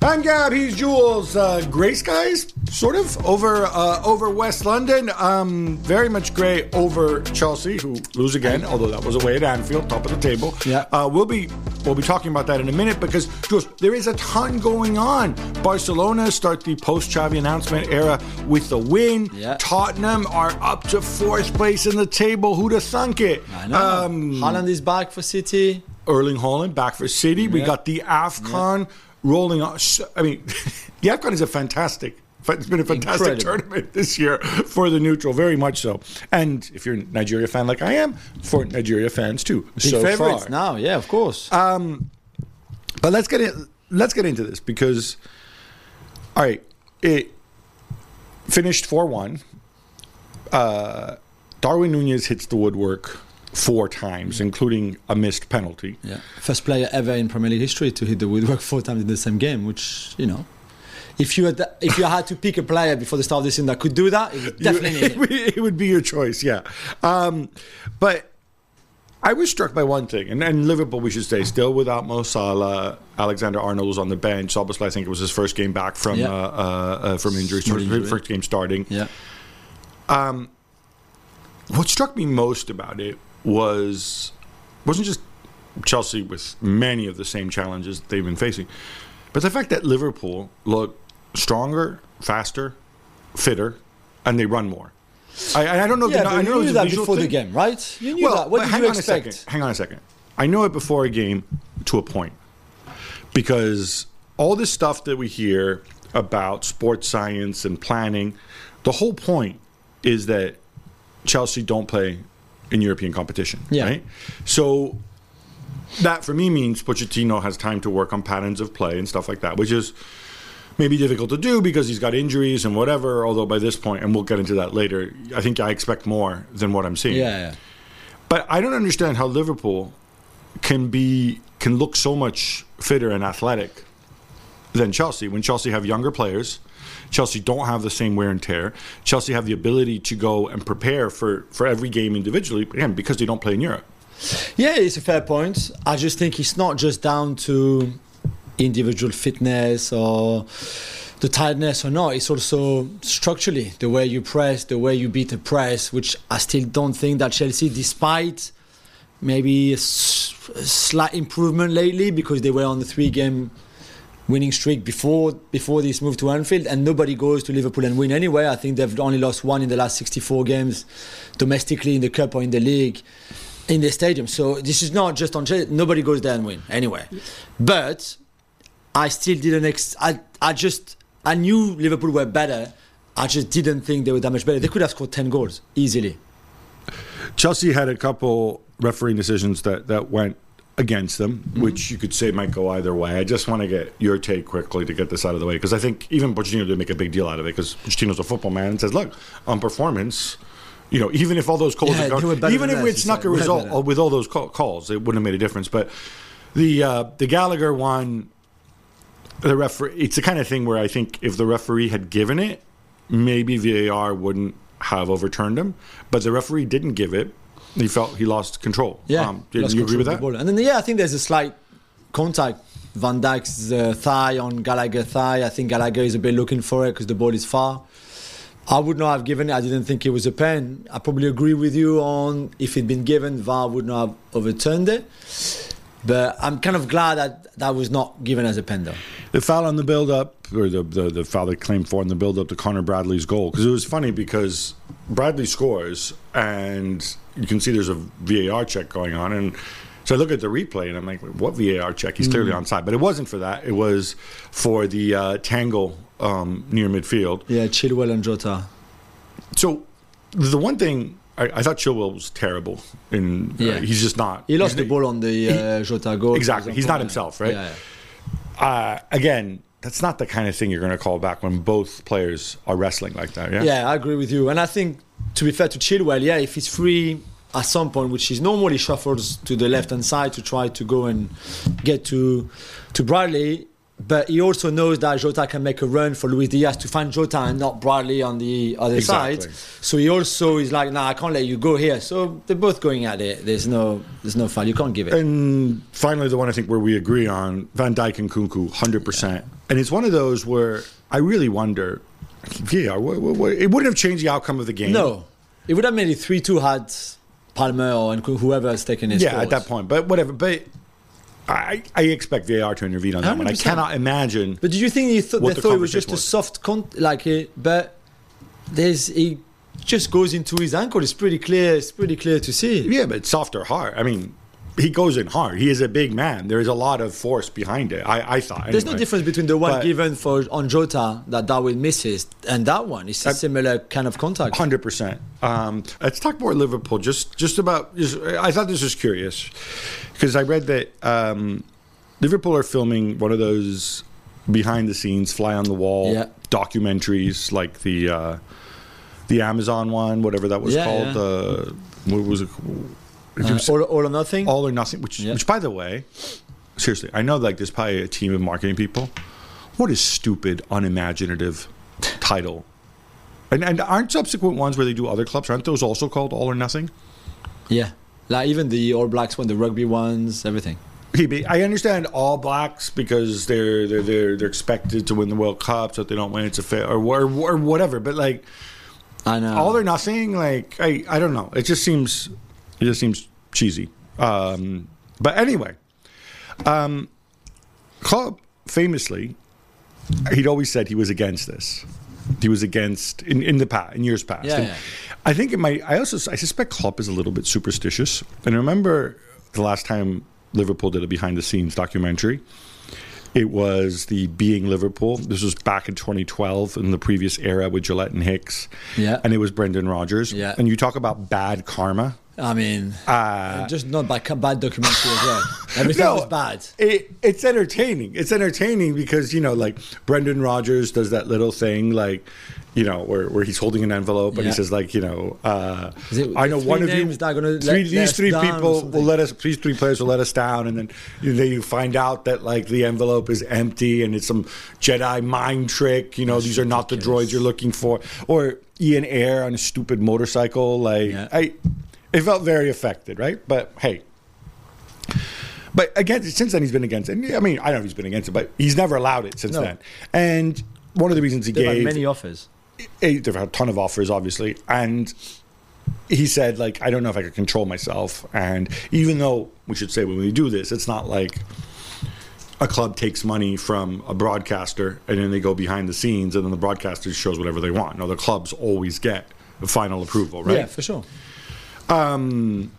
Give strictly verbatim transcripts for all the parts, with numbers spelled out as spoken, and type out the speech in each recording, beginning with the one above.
I'm Gab, he's Jules. Uh, grey skies, sort of, over uh, over West London. Um, very much grey over Chelsea, who lose again, although that was away at Anfield, top of the table. Yeah. Uh, we'll be we'll be talking about that in a minute because, Jules, there is a ton going on. Barcelona start the post-Xavi announcement era with the win. Yeah. Tottenham are up to fourth place in the table. Who'd have thunk it? I know. Um, Haaland is back for City. Erling Haaland back for City. We Yeah. got the AFCON. Yeah. Rolling on. I mean, the AFCON is a fantastic, it's been a fantastic Incredible. tournament this year for the neutral, very much so. And if you're a Nigeria fan like I am, for Nigeria fans too. Big so favorites far. now, yeah, of course. Um, but let's get in, let's get into this because, all right, it finished four one. Uh, Darwin Nunez hits the woodwork four times, including a missed penalty. Yeah, first player ever in Premier League history to hit the woodwork four times in the same game. Which, you know, if you had if you had to pick a player before the start of the season that could do that, it would definitely it, would, it would be your choice. Yeah, um, but I was struck by one thing, and, and Liverpool, we should say, still without Mo Salah. Alexander Arnold was on the bench. Obviously, I think it was his first game back from Yeah. uh, uh, uh, from injury, Small first, injury. first game starting. Yeah. Um, what struck me most about it was wasn't just Chelsea with many of the same challenges they've been facing, but the fact that Liverpool look stronger, faster, fitter, and they run more. I, I don't know. Yeah, if but I you know it was knew a that visual before the thing. game, right? You knew Well, that. What but did hang you on expect? a second. Hang on a second. I know it before a game to a point because all this stuff that we hear about sports science and planning, the whole point is that Chelsea don't play in European competition, Yeah. right? So that for me means Pochettino has time to work on patterns of play and stuff like that, which is maybe difficult to do because he's got injuries and whatever, although by this point, and we'll get into that later, I think I expect more than what I'm seeing. Yeah, yeah. But I don't understand how Liverpool can be can look so much fitter and athletic than Chelsea when Chelsea have younger players. Chelsea don't have the same wear and tear. Chelsea have the ability to go and prepare for, for every game individually, again, because they don't play in Europe. Yeah, it's a fair point. I just think it's not just down to individual fitness or the tiredness or not. It's also structurally the way you press, the way you beat a press, which I still don't think that Chelsea, despite maybe a, s- a slight improvement lately because they were on the three-game winning streak before before this move to Anfield, and nobody goes to Liverpool and win anyway. I think they've only lost one in the last sixty-four games domestically in the Cup or in the league in the stadium. So this is not just on Chelsea. Nobody goes there and win anyway. But I still didn't ex- I, I just I knew Liverpool were better. I just didn't think they were that much better. They could have scored ten goals easily. Chelsea had a couple refereeing decisions that, that went against them, mm-hmm. which you could say might go either way. I just want to get your take quickly to get this out of the way, because I think even Pochettino did make a big deal out of it, because Pochettino's a football man and says, look, on performance, you know, even if all those calls Yeah, are they were gone, better even than if us, we'd he snuck said. a Way result better. with all those call- calls, it wouldn't have made a difference. But the uh, the Gallagher one, the referee, it's the kind of thing where I think if the referee had given it, maybe V A R wouldn't have overturned him. But the referee didn't give it. He felt he lost control. Yeah, um, did lost you agree control with of that? the ball. And then yeah, I think there's a slight contact. Van Dijk's uh, thigh on Gallagher's thigh. I think Gallagher is a bit looking for it because the ball is far. I would not have given it. I didn't think it was a pen. I probably agree with you on if it'd been given, V A R would not have overturned it. But I'm kind of glad that that was not given as a pen, though. The foul on the build-up, or the, the, the foul they claimed for in the build-up to Connor Bradley's goal, because it was funny because Bradley scores, and you can see there's a V A R check going on, and so I look at the replay, and I'm like, what V A R check? He's clearly Mm. onside. But it wasn't for that. It was for the uh, tangle um, near midfield. Yeah, Chilwell and Jota. So the one thing, I, I thought Chilwell was terrible. In, uh, Yeah. He's just not. He lost he's, the ball on the uh, Jota goal. Exactly. for He's not example. himself, right? Yeah, yeah. Uh, again, that's not the kind of thing you're going to call back when both players are wrestling like that. Yeah. Yeah, I agree with you. And I think, to be fair to Chilwell, yeah, if he's free at some point, which is normally shuffles to the left-hand side to try to go and get to to Bradley, but he also knows that Jota can make a run for Luis Diaz to find Jota and not Bradley on the other Exactly. side. So he also is like, nah, I can't let you go here. So they're both going at it. There's no there's no foul. You can't give it. And finally, the one I think where we agree on, Van Dijk and Kunku, one hundred percent and it's one of those where I really wonder, V A R, what, what, what, it wouldn't have changed the outcome of the game. No. It would have made it three two had Palmer or whoever has taken his Yeah, scores. at that point. But whatever. But I, I expect V A R to intervene on that one. I one hundred percent. cannot imagine. But did you think he th- what they the thought it was just conversation a soft con- like it, but there's he just goes into his ankle. It's pretty clear. It's pretty clear to see. Yeah, but soft or hard. I mean, he goes in hard. He is a big man. There is a lot of force behind it. I, I thought. There's no anyway. difference between the one But- given for on Jota that Darwin misses and that one. It's a Uh, similar kind of contact. Hundred percent. Um, let's talk more Liverpool. Just, just about. Just, I thought this was curious because I read that um, Liverpool are filming one of those behind-the-scenes, fly-on-the-wall Yeah. documentaries, like the uh, the Amazon one, whatever that was Yeah, called. yeah. Uh, what was it? It Uh, was all, all or nothing. All or Nothing. Which, Yeah. which, by the way, seriously, I know like there's probably a team of marketing people. What a stupid, unimaginative title. And, and aren't subsequent ones where they do other clubs, aren't those also called All or Nothing? Yeah, like even the All Blacks one, the rugby ones, everything. I understand All Blacks because they're they're they're, they're expected to win the World Cup, so if they don't win, it's a fail, or, or, or whatever. But like I know. All or Nothing, like I, I don't know. It just seems it just seems cheesy. Um, but anyway, um, Klopp famously, he'd always said he was against this. He was against in, in the past, in years past. Yeah, And yeah. I think it might. I also I suspect Klopp is a little bit superstitious. And I remember the last time Liverpool did a behind the scenes documentary. It was the Being Liverpool. This was back in twenty twelve in the previous era with Gillette and Hicks. Yeah. And it was Brendan Rodgers. Yeah. And you talk about bad karma. I mean, Uh, just not bad, bad documentary as well. Everything No, was bad. It, it's entertaining. It's entertaining because, you know, like Brendan Rodgers does that little thing, like, you know, where, where he's holding an envelope and Yeah. he says, like, you know, uh, Is it I know three one of you, names that are gonna three, let- let these us three down or people will something? let us, these three players will let us down. And then you, then you find out that, like, the envelope is empty and it's some Jedi mind trick. You know, That's these are not the ridiculous. droids you're looking for. Or Ian Ayre on a stupid motorcycle. Like, Yeah. I, it felt very affected, right? But hey. But again, since then he's been against it. I mean, I don't know if he's been against it, but he's never allowed it since No. then. And one of the reasons he They've had gave, many offers. eh, they've had a ton of offers, obviously, and he said, like, I don't know if I could control myself. And even though we should say when we do this, it's not like a club takes money from a broadcaster and then they go behind the scenes and then the broadcaster shows whatever they want. No, the clubs always get the final approval, right? Yeah, for sure. Um,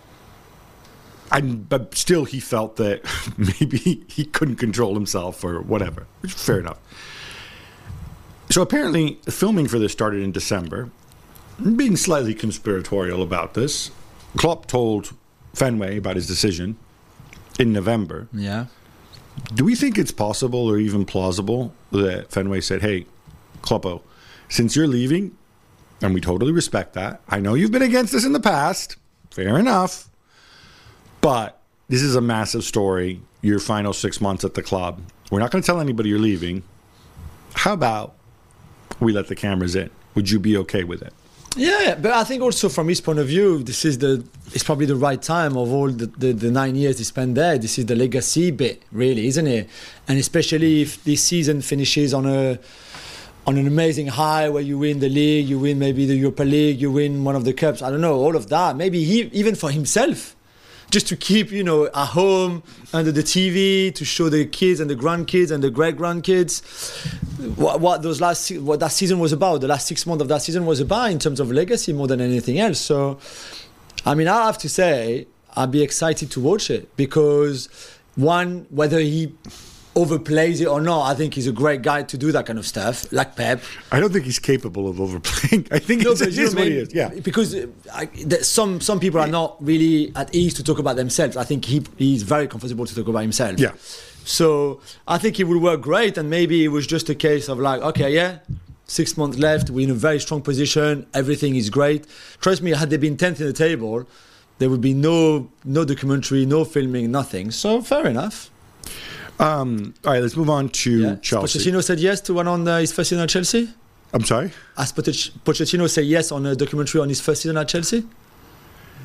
and but still, he felt that maybe he couldn't control himself or whatever. Which is fair enough. So apparently, filming for this started in December. Being slightly conspiratorial about this, Klopp told Fenway about his decision in November. Yeah. Do we think it's possible or even plausible that Fenway said, "Hey, Kloppo, since you're leaving, and we totally respect that. I know you've been against this in the past. Fair enough. But this is a massive story. Your final six months at the club. We're not going to tell anybody you're leaving. How about we let the cameras in? Would you be okay with it?" Yeah, but I think also from his point of view, this is the it's probably the right time of all the, the, the nine years he spent there. This is the legacy bit, really, isn't it? And especially if this season finishes on a on an amazing high where you win the league, you win maybe the Europa League, you win one of the cups. I don't know, all of that. Maybe he even for himself, just to keep, you know, at home under the T V to show the kids and the grandkids and the great grandkids what, what those last se- what that season was about. The last six months of that season was about in terms of legacy more than anything else. So, I mean, I have to say, I'd be excited to watch it because one, whether he overplays it or not, I think he's a great guy to do that kind of stuff, like Pep. I don't think he's capable of overplaying. I think No, it's but you just know what what I he mean? is. Yeah. Because uh, I, that some some people are not really at ease to talk about themselves. I think he he's very comfortable to talk about himself. Yeah. So I think he would work great, and maybe it was just a case of like, okay, yeah, six months left, we're in a very strong position, everything is great. Trust me, had they been tenth in the table, there would be no no documentary, no filming, nothing. So fair enough. Um, all right, let's move on to Yeah. Chelsea. Pochettino said yes to one on uh, his first season at Chelsea. I'm sorry? As Poch- Pochettino said yes on a documentary on his first season at Chelsea.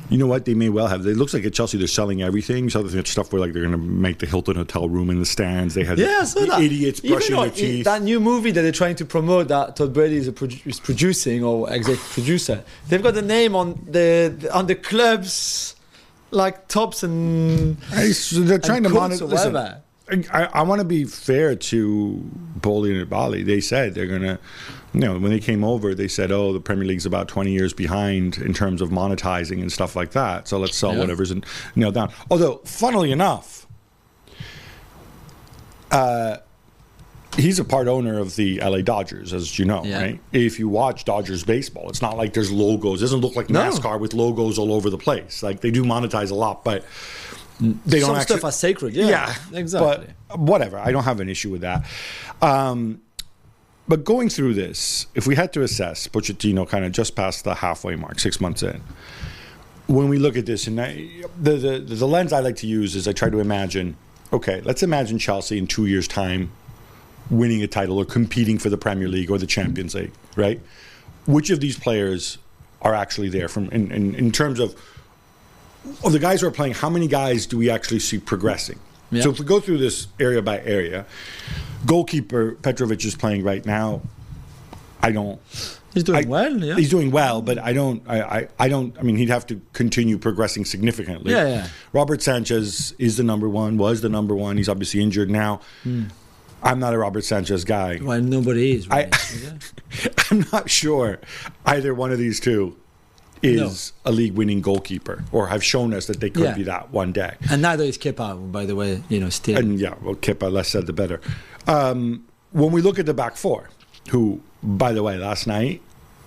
You know what? They may well have. It looks like at Chelsea they're selling everything. So there's stuff where like they're going to make the Hilton hotel room in the stands. They have Yeah, the, so the that. idiots Even brushing though their it- teeth. That new movie that they're trying to promote that Todd Brady is, a produ- is producing or executive producer. They've got the name on the, the on the club's like tops and I- so they're trying to coats monitor. or Listen, whatever. I, I want to be fair to Bowley and Bali. They said they're going to, you know, when they came over, they said, oh, the Premier League's about twenty years behind in terms of monetizing and stuff like that. So let's sell Yeah. whatever's in, nailed down. Although, funnily enough, uh, he's a part owner of the L A Dodgers, as you know, Yeah. right? If you watch Dodgers baseball, it's not like there's logos. It doesn't look like No. NASCAR with logos all over the place. Like they do monetize a lot, but they don't some actually. stuff are sacred. Yeah, Yeah, exactly. But whatever, I don't have an issue with that. Um, but going through this, if we had to assess Pochettino kind of just past the halfway mark, six months in, when we look at this, and I, the, the the lens I like to use is I try to imagine, okay, let's imagine Chelsea in two years' time winning a title or competing for the Premier League or the Champions League, right? Which of these players are actually there from in, in, in terms of of the guys who are playing, how many guys do we actually see progressing? Yeah. So if we go through this area by area, goalkeeper Petrovic is playing right now. I don't. He's doing I- well. Yeah, He's doing well, but I don't. I, I, I don't. I mean, he'd have to continue progressing significantly. Yeah, yeah. Robert Sanchez is the number one. Was the number one. He's obviously injured now. I'm not a Robert Sanchez guy. well, nobody is. Really. I- Yeah. I'm not sure either one of these two is a league-winning goalkeeper, or have shown us that they could Yeah. be that one day. And neither is Kepa, by the way. You know, still. And yeah, well, Kepa, less said the better. Um, when we look at the back four, who, by the way, last night,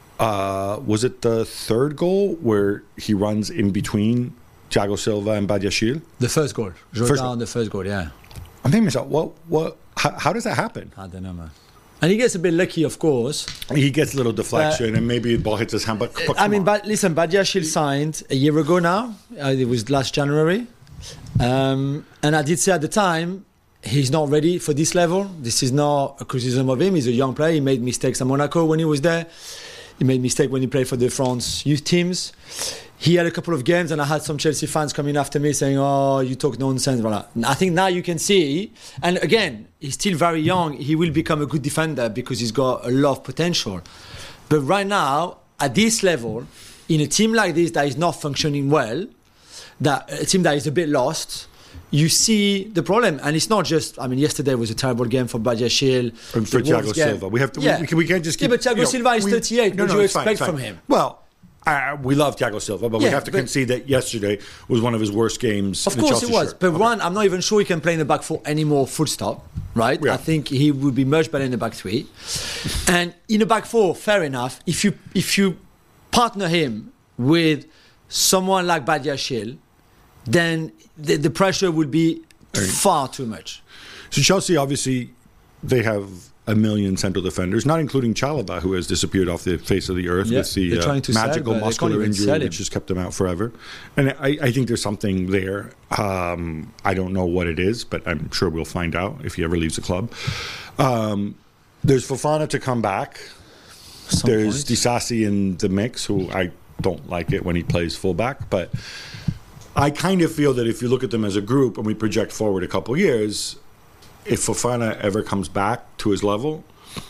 uh, was it the third goal where he runs in between Thiago Silva and Badiashile? the first goal, First goal. Jordan, the first goal. Yeah, I'm thinking to myself, what, what, how, how does that happen? I don't know, man. And he gets a bit lucky, of course. He gets a little deflection, and maybe the ball hits his hand, but, but I come mean, on. but listen, Badiashile signed a year ago now. Uh, it was last January. Um, and I did say at the time, he's not ready for this level. This is not a criticism of him. He's a young player. He made mistakes at Monaco when he was there. He made mistake when he played for the France youth teams. He had a couple of games, and I had some Chelsea fans coming after me saying, "Oh, you talk nonsense." Blah, blah. I think now you can see, and again, he's still very young. He will become a good defender because he's got a lot of potential. But right now, at this level, in a team like this that is not functioning well, that a team that is a bit lost, you see the problem. And it's not just, I mean, yesterday was a terrible game for Badiashile. And for The Wolves Thiago game. Silva, we have to. Yeah. We, we, can, we can't just Yeah, keep. but Thiago you know, Silva is we- thirty-eight. No, What no, do you it's fine, expect it's from fine. him? Well, uh, we love Thiago Silva, but we Yeah, have to but- concede that yesterday was one of his worst games. Of in the course Chelsea it was. shirt. But Okay. one, I'm not even sure he can play in the back four anymore, full stop. Right? Yeah. I think he would be much better in the back three. And in the back four, fair enough. If you if you partner him with someone like Badiashile, then the, the pressure would be far too much. So Chelsea, obviously, they have a million central defenders, not including Chalobah, who has disappeared off the face of the earth Yeah, with the they're uh, trying to sell, magical but they muscular can't even injury, sell him. which has kept them out forever. And I, I think there's something there. Um, I don't know what it is, but I'm sure we'll find out if he ever leaves the club. Um, there's Fofana to come back. Some There's point. Disasi in the mix, who I don't like it when he plays fullback, but I kind of feel that if you look at them as a group and we project forward a couple years, if Fofana ever comes back to his level,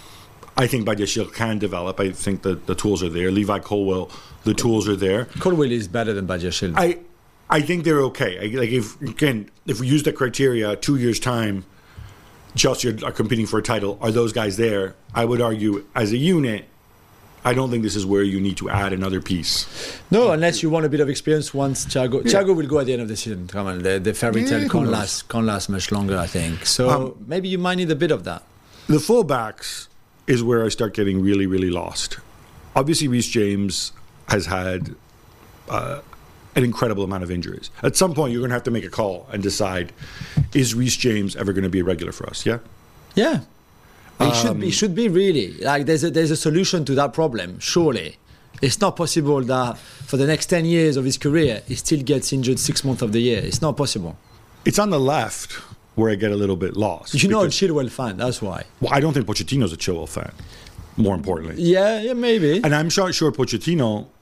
I think Badiashile can develop. I think that the tools are there. Levi Colwill, the tools are there. Colwill is better than Badiashile. I I think they're okay. I, like if again, if we use that criteria, two years time, Chelsea are, are competing for a title. Are those guys there? I would argue, as a unit, I don't think this is where you need to add another piece. No, unless you want a bit of experience once Thiago. Yeah. Thiago will go at the end of the season. Come on, the, the fairy Yeah, tale who can't knows? last, can't last much longer, I think. So Um, maybe you might need a bit of that. The fullbacks is where I start getting really, really lost. Obviously, Reece James has had uh, an incredible amount of injuries. At some point, you're going to have to make a call and decide: is Reece James ever going to be a regular for us? Yeah. Yeah. It should Um, be, should be really. Like there's a, there's a solution to that problem, surely. It's not possible that for the next ten years of his career, he still gets injured six months of the year. It's not possible. It's on the left where I get a little bit lost. You know, a because- Chilwell fan, that's why. well, I don't think Pochettino's a Chilwell fan, more importantly. Yeah, yeah, maybe. And I'm sure, sure Pochettino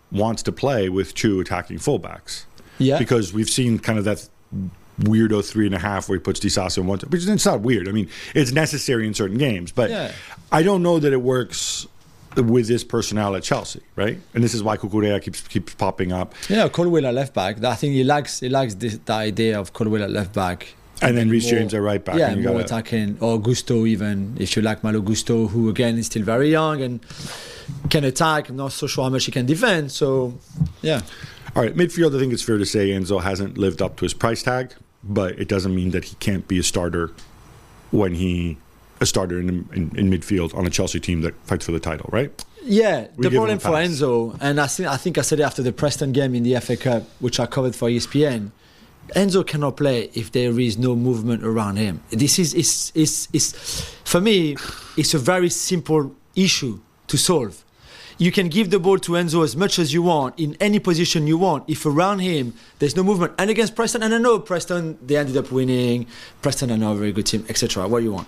wants to play with two attacking fullbacks. Yeah. Because we've seen kind of that weirdo three and a half where he puts Disasi in one. But it's not weird. I mean, it's necessary in certain games. But Yeah. I don't know that it works with this personnel at Chelsea, right? And this is why Cucurella keeps keeps popping up. Yeah, Colwill at left back. I think he likes he likes this, the idea of Colwill at left back. And then more- Reece James at right back. Yeah, and you more gotta- attacking. Or Gusto even, if you like Malo Gusto, who again is still very young and can attack. I'm not so sure how much he can defend. So, yeah. All right, midfield, I think it's fair to say Enzo hasn't lived up to his price tag, but it doesn't mean that he can't be a starter when he a starter in, in, in midfield on a Chelsea team that fights for the title, right? Yeah, We the give him problem a for pass. Enzo, and I think I think I said it after the Preston game in the F A Cup, which I covered for E S P N. Enzo cannot play if there is no movement around him. This is is is is for me, it's a very simple issue to solve. You can give the ball to Enzo as much as you want in any position you want. If around him there's no movement, and against Preston, and I know Preston they ended up winning. Preston are now a very good team, et cetera. What do you want?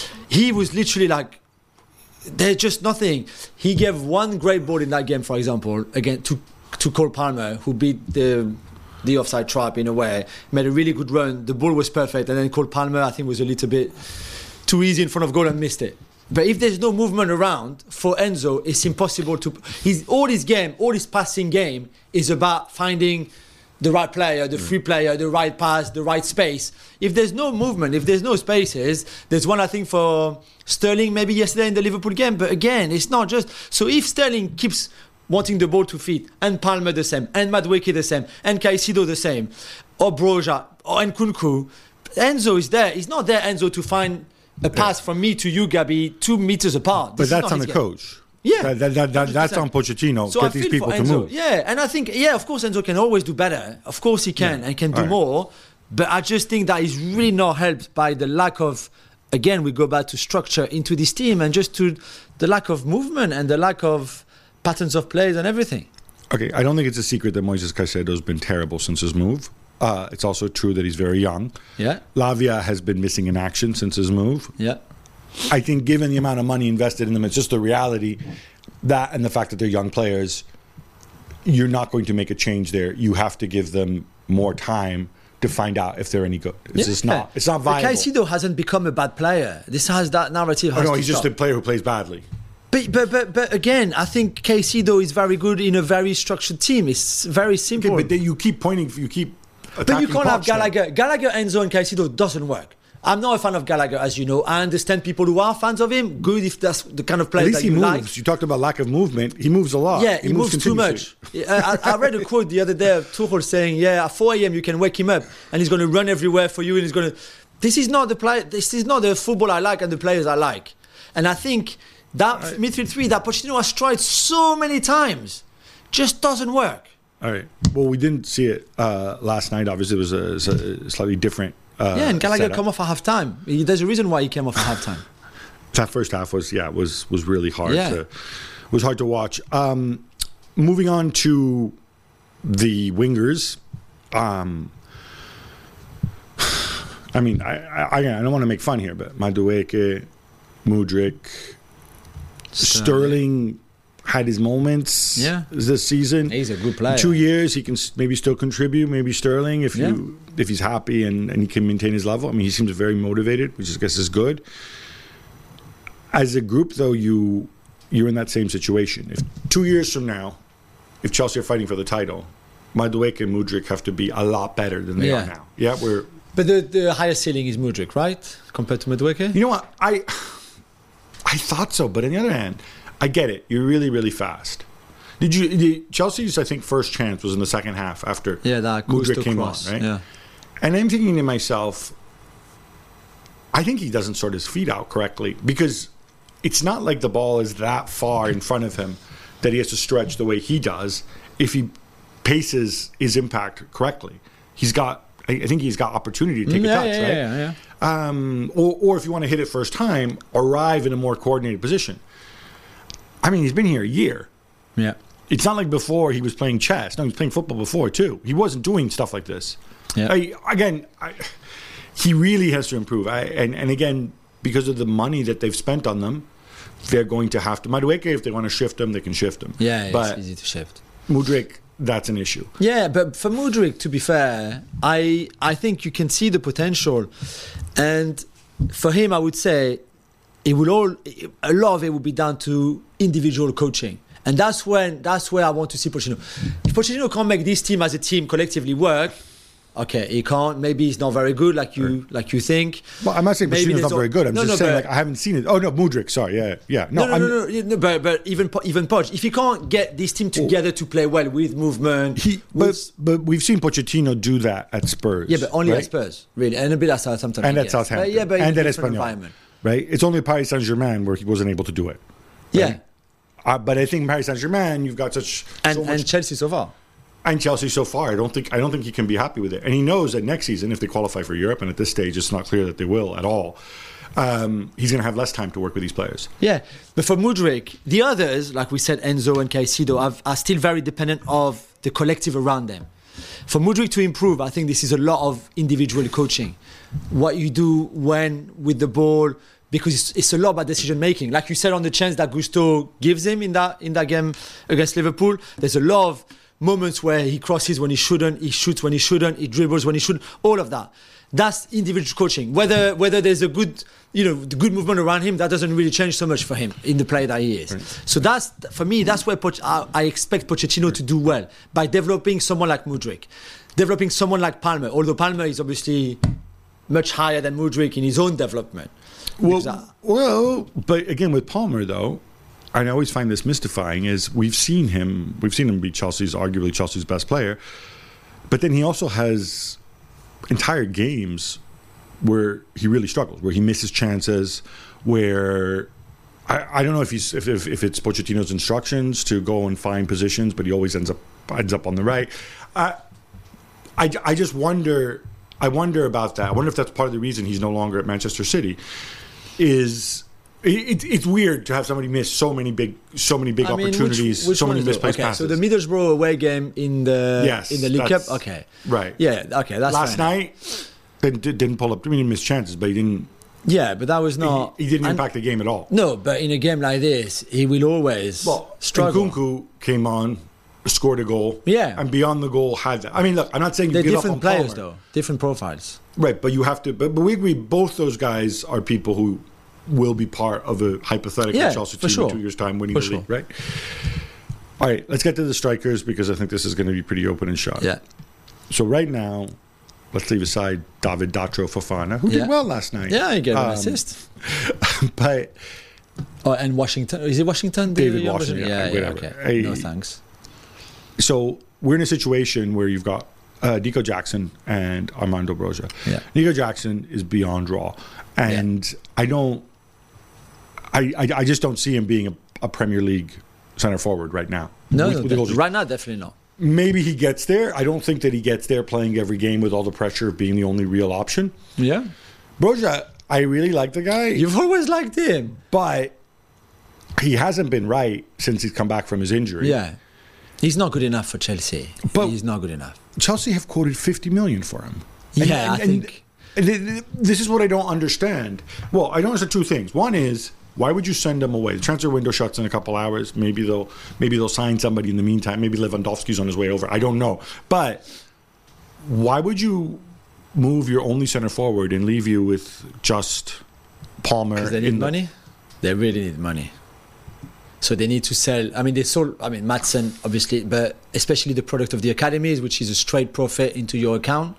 He was literally like, there's just nothing. He gave one great ball in that game, for example, again to to Cole Palmer, who beat the the offside trap in a way, made a really good run. The ball was perfect, and then Cole Palmer, I think, was a little bit too easy in front of goal and missed it. But if there's no movement around for Enzo, it's impossible to. His all his game, all his passing game is about finding the right player, the free player, the right pass, the right space. If there's no movement, if there's no spaces, there's one I think for Sterling maybe yesterday in the Liverpool game. But again, it's not just. So if Sterling keeps wanting the ball to feet, and Palmer the same, and Madueke the same, and Caicedo the same, or Broja, or Nkunku, Enzo is there. He's not there, Enzo, to find a pass from me to you, Gabi, two meters apart. But This is that's not on his the game. coach. Yeah. That, that, that, that, that's on Pochettino. So Get I these feel people for to Enzo. move. Yeah, and I think, yeah, of course, Enzo can always do better. Of course he can Yeah. and can do All right. more. But I just think that is really not helped by the lack of, again, we go back to structure into this team and just to the lack of movement and the lack of patterns of plays and everything. Okay, I don't think it's a secret that Moises Caicedo's been terrible since his move. Uh, it's also true that he's very young. Yeah, Lavia has been missing in action since his move. yeah. I think given the amount of money invested in them, it's just the reality that and the fact that they're young players, you're not going to make a change there. You have to give them more time to find out if they're any good. It's yeah. just not. It's not But viable. Caicedo hasn't become a bad player. This has that narrative. Oh, Has no, to he's just stop. a player who plays badly. But, but but but again, I think Caicedo is very good in a very structured team. It's very simple. Okay, but then you keep pointing, you keep But you attacking can't have Poch then. Gallagher. Gallagher, Enzo, and Caicedo doesn't work. I'm not a fan of Gallagher, as you know. I understand people who are fans of him. Good if that's the kind of At player least that he you moves. like. You talked about lack of movement. He moves a lot. Yeah, he, moves, too much. continuously. Yeah, I, I read a quote the other day of Tuchel saying, "Yeah, at four a.m. you can wake him up, and he's going to run everywhere for you, and he's going to." This is not the play. This is not the football I like and the players I like. And I think that I- midfield three that Pochettino has tried so many times just doesn't work. All right. Well, we didn't see it uh, last night. Obviously, it was a, it's a slightly different. Uh, yeah, and Gallagher setup. come off at half time. There's a reason why he came off at half time. That first half was yeah was was really hard Yeah. to was hard to watch. Um, moving on to the wingers. Um, I mean, I, I I don't want to make fun here, but Madueke, Mudryk, Sterling had his moments. Yeah. This season. He's a good player. Two years, he can s- maybe still contribute. Maybe Sterling, if Yeah. you if he's happy and, and he can maintain his level. I mean, he seems very motivated, which I guess is good. As a group, though, you you're in that same situation. If two years from now, if Chelsea are fighting for the title, Madueke and Mudryk have to be a lot better than they Yeah. are now. Yeah, we're. But the, the highest ceiling is Mudryk, right? Compared to Madueke? You know what? I I thought so, but on the other hand, I get it. You're really, really fast. Did you? The, Chelsea's, I think, first chance was in the second half after Yeah, that Mudryk Gusto came cross. on, right? Yeah. And I'm thinking to myself, I think he doesn't sort his feet out correctly because it's not like the ball is that far in front of him that he has to stretch the way he does if he paces his impact correctly. He's got, I I think he's got opportunity to take yeah, a touch, yeah, right? yeah, yeah. Um, or, or if you want to hit it first time, arrive in a more coordinated position. I mean, he's been here a year. Yeah. It's not like before he was playing chess. No, he was playing football before too. He wasn't doing stuff like this. Yeah. I, again, I, he really has to improve. I, and, and again, because of the money that they've spent on them, they're going to have to. Madueke, if they want to shift him, they can shift him. Yeah, it's but easy to shift. Mudryk, that's an issue. Yeah, but for Mudryk, to be fair, I I think you can see the potential, and for him, I would say it will all a lot of it will be down to individual coaching, and that's when that's where I want to see Pochettino. If Pochettino can't make this team as a team collectively work, okay, he can't. Maybe he's not very good, like you right. like you think. Well, I'm not saying Maybe Pochettino's not there's very good. I'm no, just no, saying, but- like, I haven't seen it. Oh no, Mudryk. Sorry, yeah, yeah. No, No, no, I'm, no, no, no, but but even Po- even Poch, if he can't get this team together to play well with movement, He, with, but but we've seen Pochettino do that at Spurs. yeah, but only right? at Spurs, really, and a bit at Southampton, and I at guess. Southampton, But yeah, but and in at a different Espanyol, environment. right? It's only Paris Saint Germain where he wasn't able to do it. Yeah, Right? Uh, but I think Paris Saint Germain, you've got such and so much, and Chelsea so far. and Chelsea so far. I don't think I don't think he can be happy with it, and he knows that next season, if they qualify for Europe, and at this stage, it's not clear that they will at all. Um, he's going to have less time to work with these players. Yeah, but for Mudryk, the others, like we said, Enzo and Caicedo, have, are still very dependent of the collective around them. For Mudryk to improve, I think this is a lot of individual coaching. What you do when with the ball, because it's, it's a lot about decision making. Like you said, on the chance that Gusto gives him in that in that game against Liverpool, there's a lot of moments where he crosses when he shouldn't, he shoots when he shouldn't, he dribbles when he shouldn't. All of that. That's individual coaching. Whether whether there's a good, you know, the good movement around him, that doesn't really change so much for him in the player that he is. Right. So that's, for me, that's where Poch- I, I expect Pochettino right. to do well, by developing someone like Mudryk, developing someone like Palmer. Although Palmer is obviously much higher than Mudryk in his own development. Well, I, well, but again with Palmer though, I always find this mystifying. Is we've seen him, we've seen him be Chelsea's, arguably Chelsea's best player, but then he also has entire games where he really struggles, where he misses chances, where I, I don't know if he's if, if, if it's Pochettino's instructions to go and find positions, but he always ends up ends up on the right. I I, I just wonder I wonder about that. I wonder if that's part of the reason he's no longer at Manchester City. Is it, it's weird to have somebody miss so many big so many big I mean, opportunities, which, which so many one is it? misplaced okay, passes. So the Middlesbrough away game in the Yes, in the League Cup. that's- Okay, right. Yeah. Okay. That's Last fair enough. night didn't, didn't pull up. I mean, he missed chances, but he didn't. Yeah, but that was not. He, he didn't and- impact the game at all. No, but in a game like this, he will always Well, struggle. Nkunku came on, scored a goal. Yeah. And beyond the goal had that. I mean, look, I'm not saying you They're give up different on players, Palmer. though. Different profiles. Right, but you have to. But, but we agree, both those guys are people who will be part of a hypothetical Yeah, Chelsea for team sure. in two years' time winning For the sure. league, right? All right, let's get to the strikers because I think this is going to be pretty open and shut. Yeah. So right now, let's leave aside David Datro Fofana, who Yeah. did well last night. Yeah, he gave an Um, assist. But Oh, and Washington. Is it Washington? The David young Washington, version? yeah, Yeah, yeah, whatever. okay. Hey. No thanks. so we're in a situation where you've got uh, Nico Jackson and Armando Broja. Yeah. Nico Jackson is beyond raw, and I don't, I, I I just don't see him being a, a Premier League center forward right now. No, With- no with the de- goals- right now, definitely not. Maybe he gets there. I don't think that he gets there playing every game with all the pressure of being the only real option. Yeah. Broja, I really like the guy, You've always liked him. but he hasn't been right since he's come back from his injury. Yeah. He's not good enough for Chelsea. But- He's not good enough. Chelsea have quoted fifty million for him. And- Yeah, and- I and- think. and th- th- this is what I don't understand. Well, I don't understand two things. One is, why would you send them away? The transfer window shuts in a couple hours. Maybe they'll maybe they'll sign somebody in the meantime. Maybe Lewandowski's on his way over. I don't know. But why would you move your only center forward and leave you with just Palmer? Because they in need the- money. They really need money. So they need to sell. I mean, they sold. I mean, Madsen obviously, but especially the product of the academies, which is a straight profit into your account.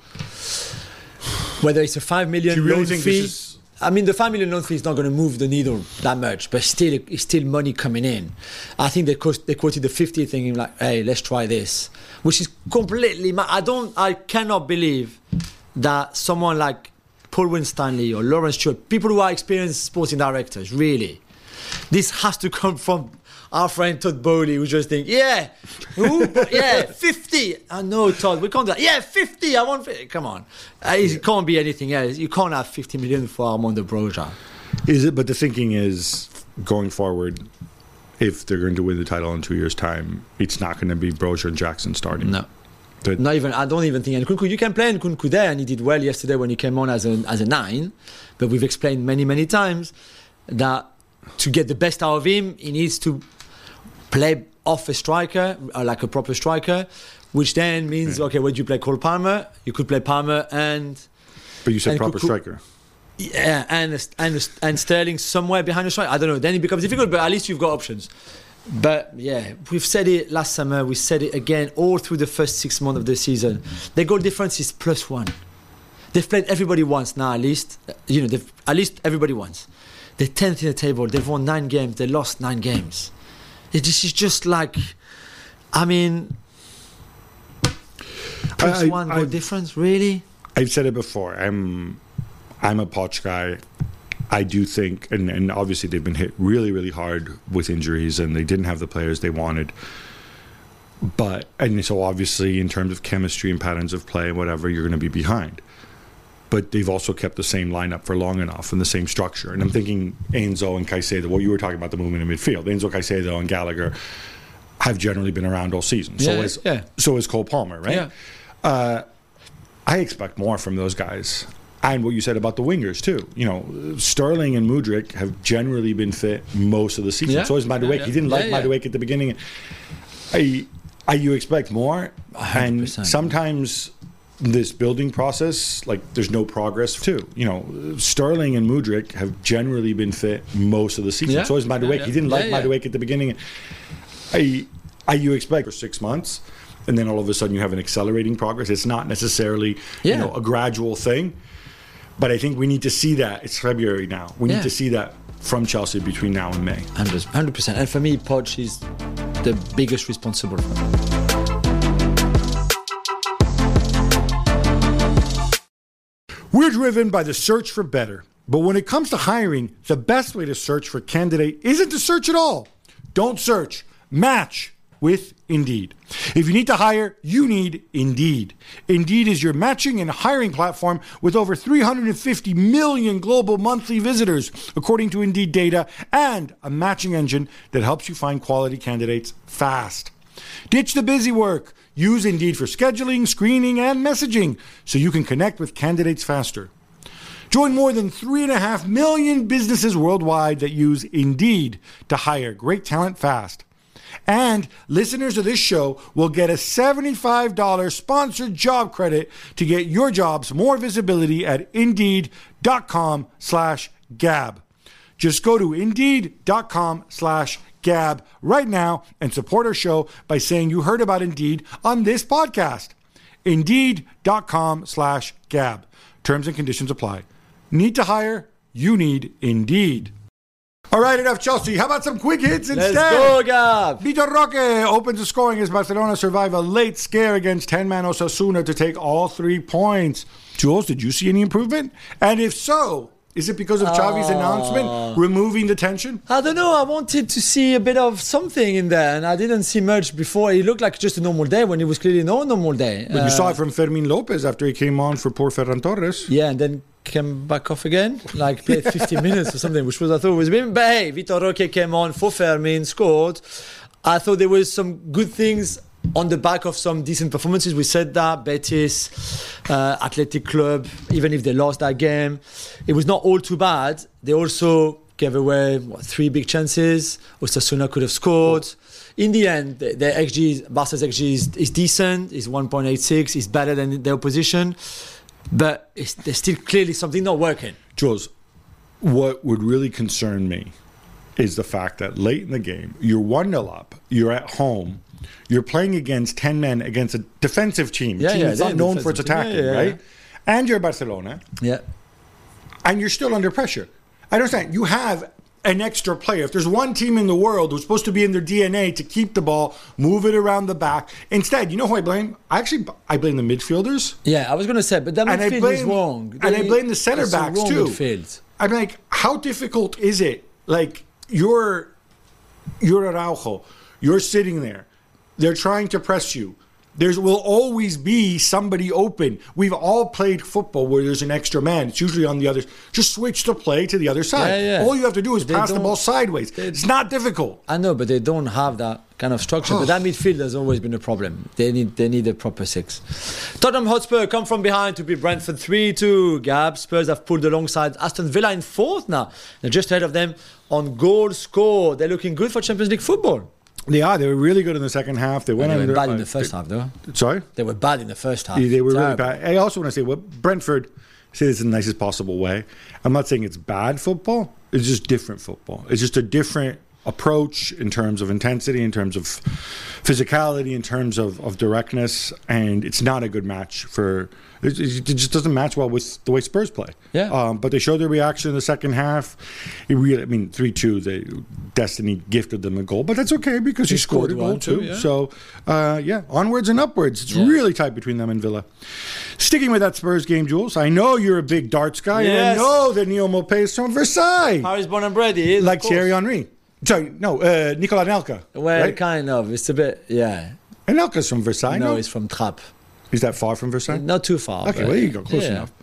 Whether it's a five million Do you really loan think fee. this is- I mean, the five million loan fee is not going to move the needle that much, but still, it's still money coming in. I think they cost, they quoted the fifty, thinking like, "Hey, let's try this," which is completely. ma- I don't. I cannot believe that someone like Paul Winstanley or Lawrence Stewart, people who are experienced sporting directors, really, this has to come from our friend Todd Bowley, who just think, yeah, who? yeah, fifty. I know, Todd, we can't do that. Yeah, fifty. I want. fifty. Come on, uh, it can't be anything else. You can't have fifty million for Armando Broja. Is it? But the thinking is, going forward, if they're going to win the title in two years' time, it's not going to be Broja and Jackson starting. No. That- Not even. I don't even think Nkunku. You can play Nkunku there, and he did well yesterday when he came on as a as a nine. But we've explained many many times that to get the best out of him, he needs to play off a striker, uh, like a proper striker, which then means, yeah. okay, would you play Cole Palmer? You could play Palmer and... But you said and proper could, striker. Yeah, and, and, and Sterling somewhere behind the striker. I don't know. Then it becomes difficult, but at least you've got options. But yeah, we've said it last summer. We said it again all through the first six months of the season. Their goal difference is plus one. They've played everybody once now, at least. You know, they've at least everybody once. They're tenth in the table. They've won nine games. They lost nine games. This is just like, I mean, plus I, one goal I, difference, really? I've said it before. I'm, I'm a Poch guy. I do think, and, and obviously they've been hit really, really hard with injuries, and they didn't have the players they wanted. But, and so obviously in terms of chemistry and patterns of play and whatever, you're going to be behind. But they've also kept the same lineup for long enough and the same structure. And I'm thinking Enzo and Caicedo, well, you were talking about the movement in midfield. Enzo, Caicedo, and Gallagher have generally been around all season. Yeah, so is yeah. so is Cole Palmer, right? Yeah. Uh, I expect more from those guys. And what you said about the wingers, too. You know, Sterling and Mudryk have generally been fit most of the season. Yeah. So is Madueke. Yeah, yeah. He didn't like yeah, yeah. Madueke at the beginning. I, I, you expect more. one hundred percent. And sometimes this building process, like, there's no progress, too. You know, Sterling and Mudryk have generally been fit most of the season. Yeah. So is Madueke. Yeah, yeah. He didn't like yeah, yeah. Madueke at the beginning. I, I, you expect for six months, and then all of a sudden you have an accelerating progress. It's not necessarily yeah. you know, a gradual thing. But I think we need to see that. It's February now. We yeah. need to see that from Chelsea between now and May. one hundred percent. And for me, Poch is the biggest responsible for that. We're driven by the search for better. But when it comes to hiring, the best way to search for a candidate isn't to search at all. Don't search. Match with Indeed. If you need to hire, you need Indeed. Indeed is your matching and hiring platform with over three hundred fifty million global monthly visitors, according to Indeed data, and a matching engine that helps you find quality candidates fast. Ditch the busy work. Use Indeed for scheduling, screening, and messaging so you can connect with candidates faster. Join more than three and a half million businesses worldwide that use Indeed to hire great talent fast. And listeners of this show will get a seventy-five dollars sponsored job credit to get your jobs more visibility at Indeed.com slash Gab. Just go to Indeed.com slash Gab right now and support our show by saying you heard about Indeed on this podcast. Indeed.com slash Gab. Terms and conditions apply. Need to hire? You need Indeed. All right, enough Chelsea. How about some quick hits instead? Let's go, Gab. Vitor Roque opens the scoring as Barcelona survive a late scare against ten-man Osasuna to take all three points. Jules, did you see any improvement? And if so, is it because of Xavi's uh, announcement removing the tension? I don't know. I wanted to see a bit of something in there, and I didn't see much before. It looked like just a normal day when it was clearly no normal day. But uh, you saw it from Fermin Lopez after he came on for poor Ferran Torres. Yeah, and then came back off again, like played fifty minutes or something, which was I thought was a bit. But hey, Vitor Roque came on for Fermin, scored. I thought there was some good things on the back of some decent performances. We said that Betis, uh, Athletic Club, even if they lost that game, it was not all too bad. They also gave away what, three big chances. Osasuna could have scored. In the end, the, the X G, Barca's X G is, is decent. It's one point eight six. It's better than the opposition. But it's, there's still clearly something not working. Jules, what would really concern me is the fact that late in the game, you're one nil up, you're at home, you're playing against ten men against a defensive team, yeah, team yeah, that's not known for its attacking, yeah, yeah, right? Yeah. And you're Barcelona. Yeah. And you're still under pressure. I don't understand. You have an extra player. If there's one team in the world who's supposed to be in their D N A to keep the ball, move it around the back. Instead, you know who I blame? I actually I blame the midfielders. Yeah, I was going to say, but that midfield blame, is wrong. And they, I blame the center backs too. Midfield. I'm like, how difficult is it? Like, you're, you're Araujo. You're sitting there. They're trying to press you. There will always be somebody open. We've all played football where there's an extra man. It's usually on the other. Just switch the play to the other side. Yeah, yeah. All you have to do is they pass the ball sideways. It's not difficult. I know, but they don't have that kind of structure. But that midfield has always been a problem. They need they need a proper six. Tottenham Hotspur come from behind to beat Brentford three two. Gab, Spurs have pulled alongside Aston Villa in fourth now. They're just ahead of them on goal score. They're looking good for Champions League football. They are. They were really good in the second half. They went They were under. bad in uh, the first they- half, though. Sorry? They were bad in the first half. Yeah, they were really Terrible. bad. I also want to say, well, Brentford, say this in the nicest possible way. I'm not saying it's bad football. It's just different football. It's just a different approach in terms of intensity, in terms of physicality, in terms of, of directness, and it's not a good match for. It, it just doesn't match well with the way Spurs play. Yeah. Um, but they showed their reaction in the second half. It really, I mean, three two. They Destiny gifted them a goal, but that's okay because he, He scored, scored a goal one too. too, yeah. So, uh, yeah, onwards and upwards. It's Yeah. really tight between them and Villa. Sticking with that Spurs game, Jules. I know you're a big darts guy, and I Yes. know that Neil Maupay is from Versailles, Paris born and bred, he is, like of course. Thierry Henry. Sorry, no, uh, Nicolas Anelka. Well, right? kind of. It's a bit, yeah. Anelka's from Versailles. no, No, it's from Trappes. is that far from Versailles? Not too far. Okay, but- well, there you go, close yeah. enough.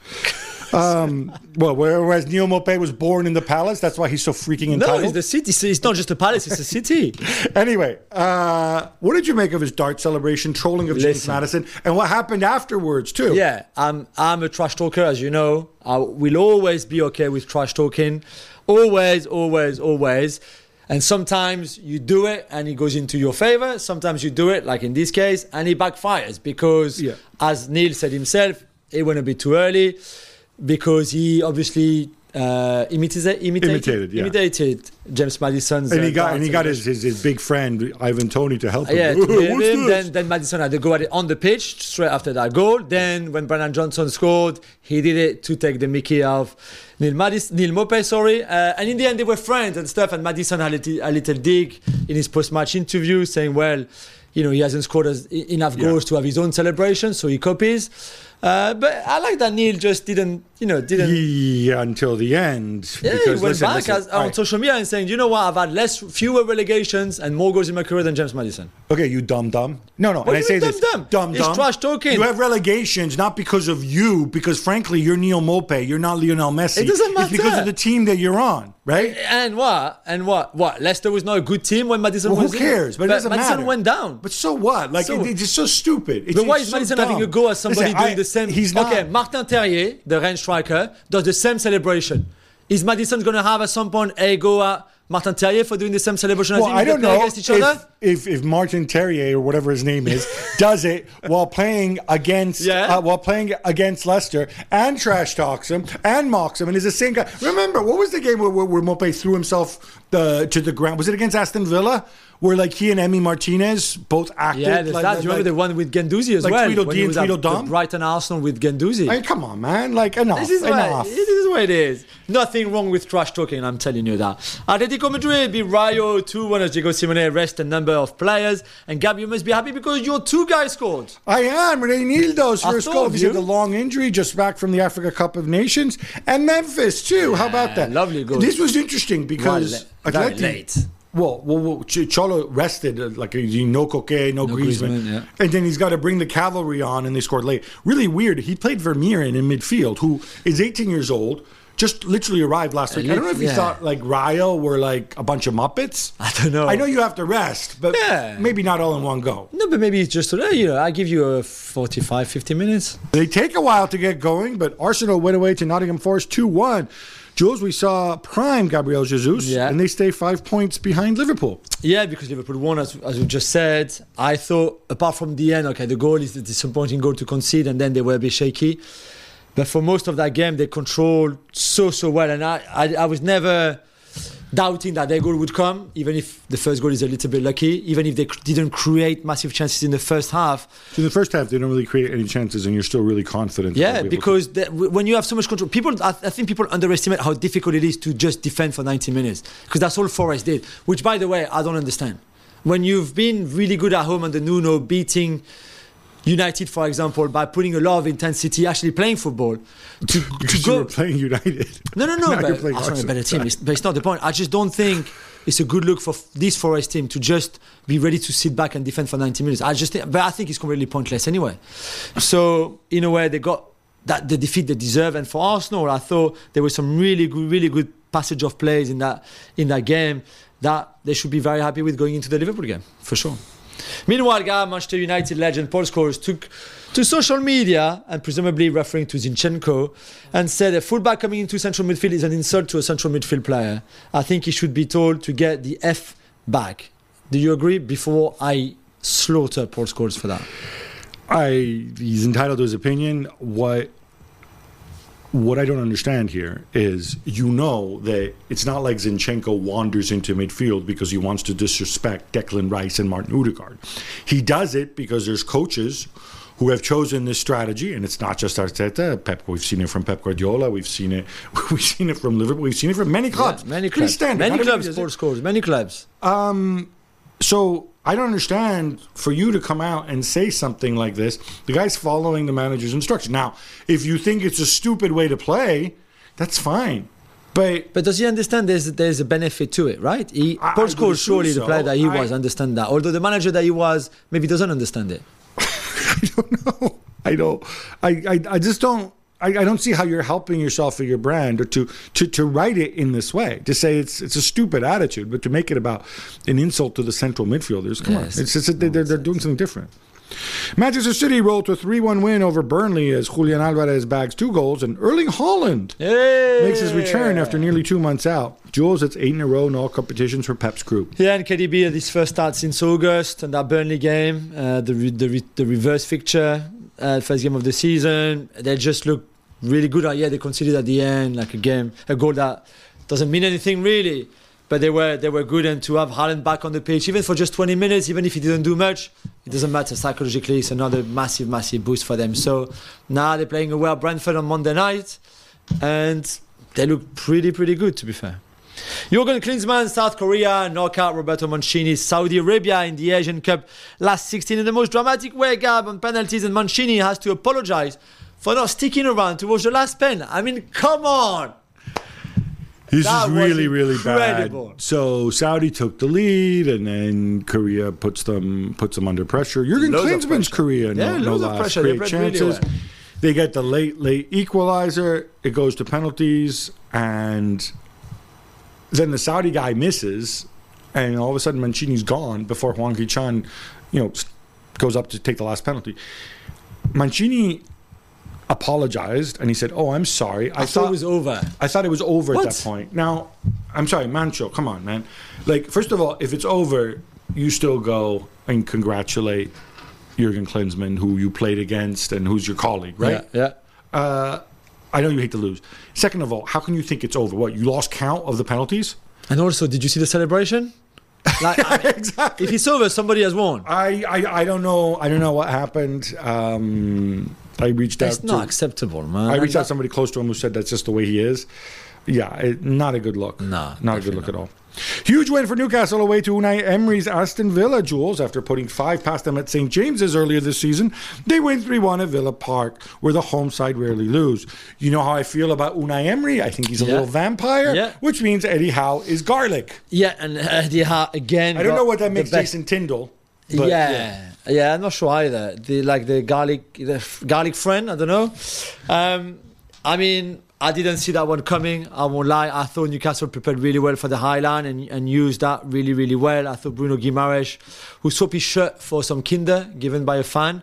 Um, well, whereas Neil Maupay was born in the palace, that's why he's so freaking No, entitled. it's the city. So it's not just a palace, it's a city. Anyway, uh, what did you make of his dart celebration, trolling of James Listen. Madison, and what happened afterwards too? Yeah, I'm I'm a trash talker, as you know. I will always be okay with trash talking. Always, always, always. And sometimes you do it and it goes into your favor. Sometimes you do it, like in this case, and it backfires because, Yeah. as Neil said himself, it went a bit too early because he obviously uh, imitated, imitated, Imitated, yeah. imitated James Madison's. And he uh, got dance and he got his, celebration. his, his big friend Ivan Toney to help him. Yeah, to What's blame him. this? Then, then Madison had to go at it on the pitch straight after that goal. Then, when Brennan Johnson scored, he did it to take the mickey of Neil, Madis- Neil Maupay, sorry. Uh, and in the end, they were friends and stuff. And Madison had a little, a little dig in his post-match interview, saying, "Well, you know, he hasn't scored as, enough Yeah. goals to have his own celebration, so he copies." Uh, but I like that Neil just didn't, you know, didn't. Yeah, until the end. Yeah, he because went listen, back listen, as, all on right. social media and saying, "You know what? I've had less, fewer relegations and more goals in my career than James Madison." Okay, you dumb dumb. No, no. What and do I you say mean this, dumb-dumb? dumb It's dumb. trash talking. You have relegations not because of you, because frankly, you're Neil Maupay. You're not Lionel Messi. It doesn't It's because matter. of the team that you're on, right? And what? And what? What? Leicester was not a good team when Madison Well, was who in? cares? But it doesn't Madison matter. went down. But so what? Like So- it, it's just so stupid. It's, But why it's is so Madison dumb. having a go at somebody Listen, doing I- the same? He's not. Okay, Martin Terrier, the Rennes striker, does the same celebration. Is Madison going to have at some point a go at Martin Terrier for doing the same celebration Well, as him I if they don't play know against each other? if, if if Martin Terrier or whatever his name is does it while playing against Yeah. uh, while playing against Leicester and trash talks him and mocks him and is the same guy. Remember what was the game where where, where Maupay threw himself the, to the ground? Was it against Aston Villa? Where like he and Emi Martinez both acted. Yeah, there's like, that. Do you like, remember the one with Guendouzi as like well? Tweedledee when he and was at Tweedledum? the Brighton Arsenal with Guendouzi. I mean, come on, man! Like enough, This is, what, enough. this is what it is. Nothing wrong with trash talking, I'm telling you that. Atletico Madrid beat Rayo two one as Diego Simeone rest a number of players. And Gab, you must be happy because your two guys scored. I am. Reinildo's I first thought goal. of He's had you. the long injury, just back from the Africa Cup of Nations. And Memphis, too. How about that? lovely goal. This was interesting because Well, le- very Atleti- late. Well, well, well Ch- Cholo rested, uh, like, uh, no Coquet, no, No Griezmann. Griezmann, yeah. And then he's got to bring the cavalry on, and they scored late. Really weird. He played Vermeer in, in midfield, who is eighteen years old, just literally arrived last week. I don't know if you Yeah. thought, like, Rayo were, like, a bunch of Muppets. I don't know. I know you have to rest, but Yeah. maybe not all in one go. No, but maybe it's just, uh, you know, I give you a forty-five, fifty minutes. They take a while to get going, but Arsenal went away to Nottingham Forest two one. Jules, we saw prime Gabriel Jesus, Yeah. and they stay five points behind Liverpool. Yeah, because Liverpool won, as, as we just said. I thought, apart from the end, okay, the goal is the disappointing goal to concede, and then they were a bit shaky. But for most of that game, they controlled so, so well. And I, I, I was never doubting that their goal would come, even if the first goal is a little bit lucky, even if they cr- didn't create massive chances in the first half. So in the first half, they don't really create any chances, and you're still really confident. that Yeah, they'll be able because the, w- when you have so much control, people, I, I think people underestimate how difficult it is to just defend for ninety minutes. Because that's all Forest did, which, by the way, I don't understand. When you've been really good at home under Nuno, beating United, for example, by putting a lot of intensity, actually playing football, to, to, to because you go. were playing United. No, no, no, Now you're but playing Arsenal are a better Arsenal. team. It's, but it's not the point. I just don't think it's a good look for f- this Forest team to just be ready to sit back and defend for ninety minutes. I just think, but I think it's completely pointless anyway. So in a way, they got that the defeat they deserve. And for Arsenal, I thought there was some really good, really good passage of plays in that in that game that they should be very happy with going into the Liverpool game for sure. Meanwhile, Gab, Manchester United legend Paul Scholes took to social media and presumably referring to Zinchenko and said a fullback coming into central midfield is an insult to a central midfield player. I think he should be told to get the F back. Do you agree? Before I slaughter Paul Scholes for that. I he's entitled to his opinion. What what I don't understand here is, you know, that it's not like Zinchenko wanders into midfield because he wants to disrespect Declan Rice and Martin Odegaard. He does it because there's coaches who have chosen this strategy, and it's not just Arteta. Pep, we've seen it from Pep Guardiola. We've seen it. We've seen it from Liverpool. We've seen it from many clubs. Yeah, many Please clubs. stand. Many Not clubs. everybody Paul Scholes. Many clubs. Um, so I don't understand for you to come out and say something like this. The guy's following the manager's instruction. Now, if you think it's a stupid way to play, that's fine. But But does he understand there's there's a benefit to it, right? He, I- Paul I would Scholes, assume surely the so. player that he I- was, understand that. Although the manager that he was maybe doesn't understand it. I don't know. I don't. I, I, I just don't. I, I don't see how you're helping yourself or your brand, or to, to, to write it in this way, to say it's it's a stupid attitude, but to make it about an insult to the central midfielders. Come Yes. on, it's just they're, they're doing something different. Manchester City rolled to a three one win over Burnley as Julian Alvarez bags two goals, and Erling Haaland Hey! makes his return after nearly two months out. Jules, it's eight in a row in all competitions for Pep's group. Yeah, and K D B had his first start since August, and that Burnley game, uh, the, re- the, re- the reverse fixture, uh, first game of the season, they just look really good. Yeah, they conceded at the end, like a game, a goal that doesn't mean anything really, but they were they were good. And to have Haaland back on the pitch, even for just twenty minutes, even if he didn't do much, it doesn't matter. Psychologically, it's another massive, massive boost for them. So now they're playing away at Brentford on Monday night, and they look pretty, pretty good, to be fair. Jurgen Klinsmann, South Korea, knockout Roberto Mancini, Saudi Arabia in the Asian Cup last sixteen in the most dramatic way, Gab, on penalties, and Mancini has to apologise for not sticking around to watch the last pen. I mean, come on! This That is was really, really incredible. bad. So Saudi took the lead, and then Korea puts them puts them under pressure. Jurgen Loads of Klinsmann's pressure. Korea, no, Yeah, no loads of last. pressure. They Great played really chances. well. They get the late, late equalizer. It goes to penalties, and then the Saudi guy misses, and all of a sudden Mancini's gone before Hwang Hee-chan, you know, goes up to take the last penalty. Mancini apologized, and he said, "Oh, I'm sorry. I, thought it was over. I thought it was over What? at that point." Now, I'm sorry, Mancho, come on, man. Like, first of all, if it's over, you still go and congratulate Jurgen Klinsmann, who you played against and who's your colleague, right? Yeah, yeah. Uh, I know you hate to lose. Second of all, how can you think it's over? What, you lost count of the penalties? And also, did you see the celebration? Like, I mean, Exactly. if it's over, somebody has won. I, I, I don't know. I don't know what happened. Um, I reached That's out not to acceptable, man. I And reached out that- to somebody close to him who said that's just the way he is. Yeah, it, not a good look. No, not a good definitely look at all. Huge win for Newcastle away to Unai Emery's Aston Villa, Jules. After putting five past them at Saint James's earlier this season, they win three one at Villa Park, where the home side rarely lose. You know how I feel about Unai Emery? I think he's a Yeah. little vampire, Yeah. which means Eddie Howe is garlic. Yeah, and uh, the ha- again. I don't got know what that the makes best- Jason Tyndall. But yeah. yeah, I'm not sure either. The like the garlic, the f- garlic friend. I don't know. Um, I mean, I didn't see that one coming. I won't lie. I thought Newcastle prepared really well for the High Line and, and used that really, really well. I thought Bruno Guimaraes, who swapped his shirt for some Kinder given by a fan,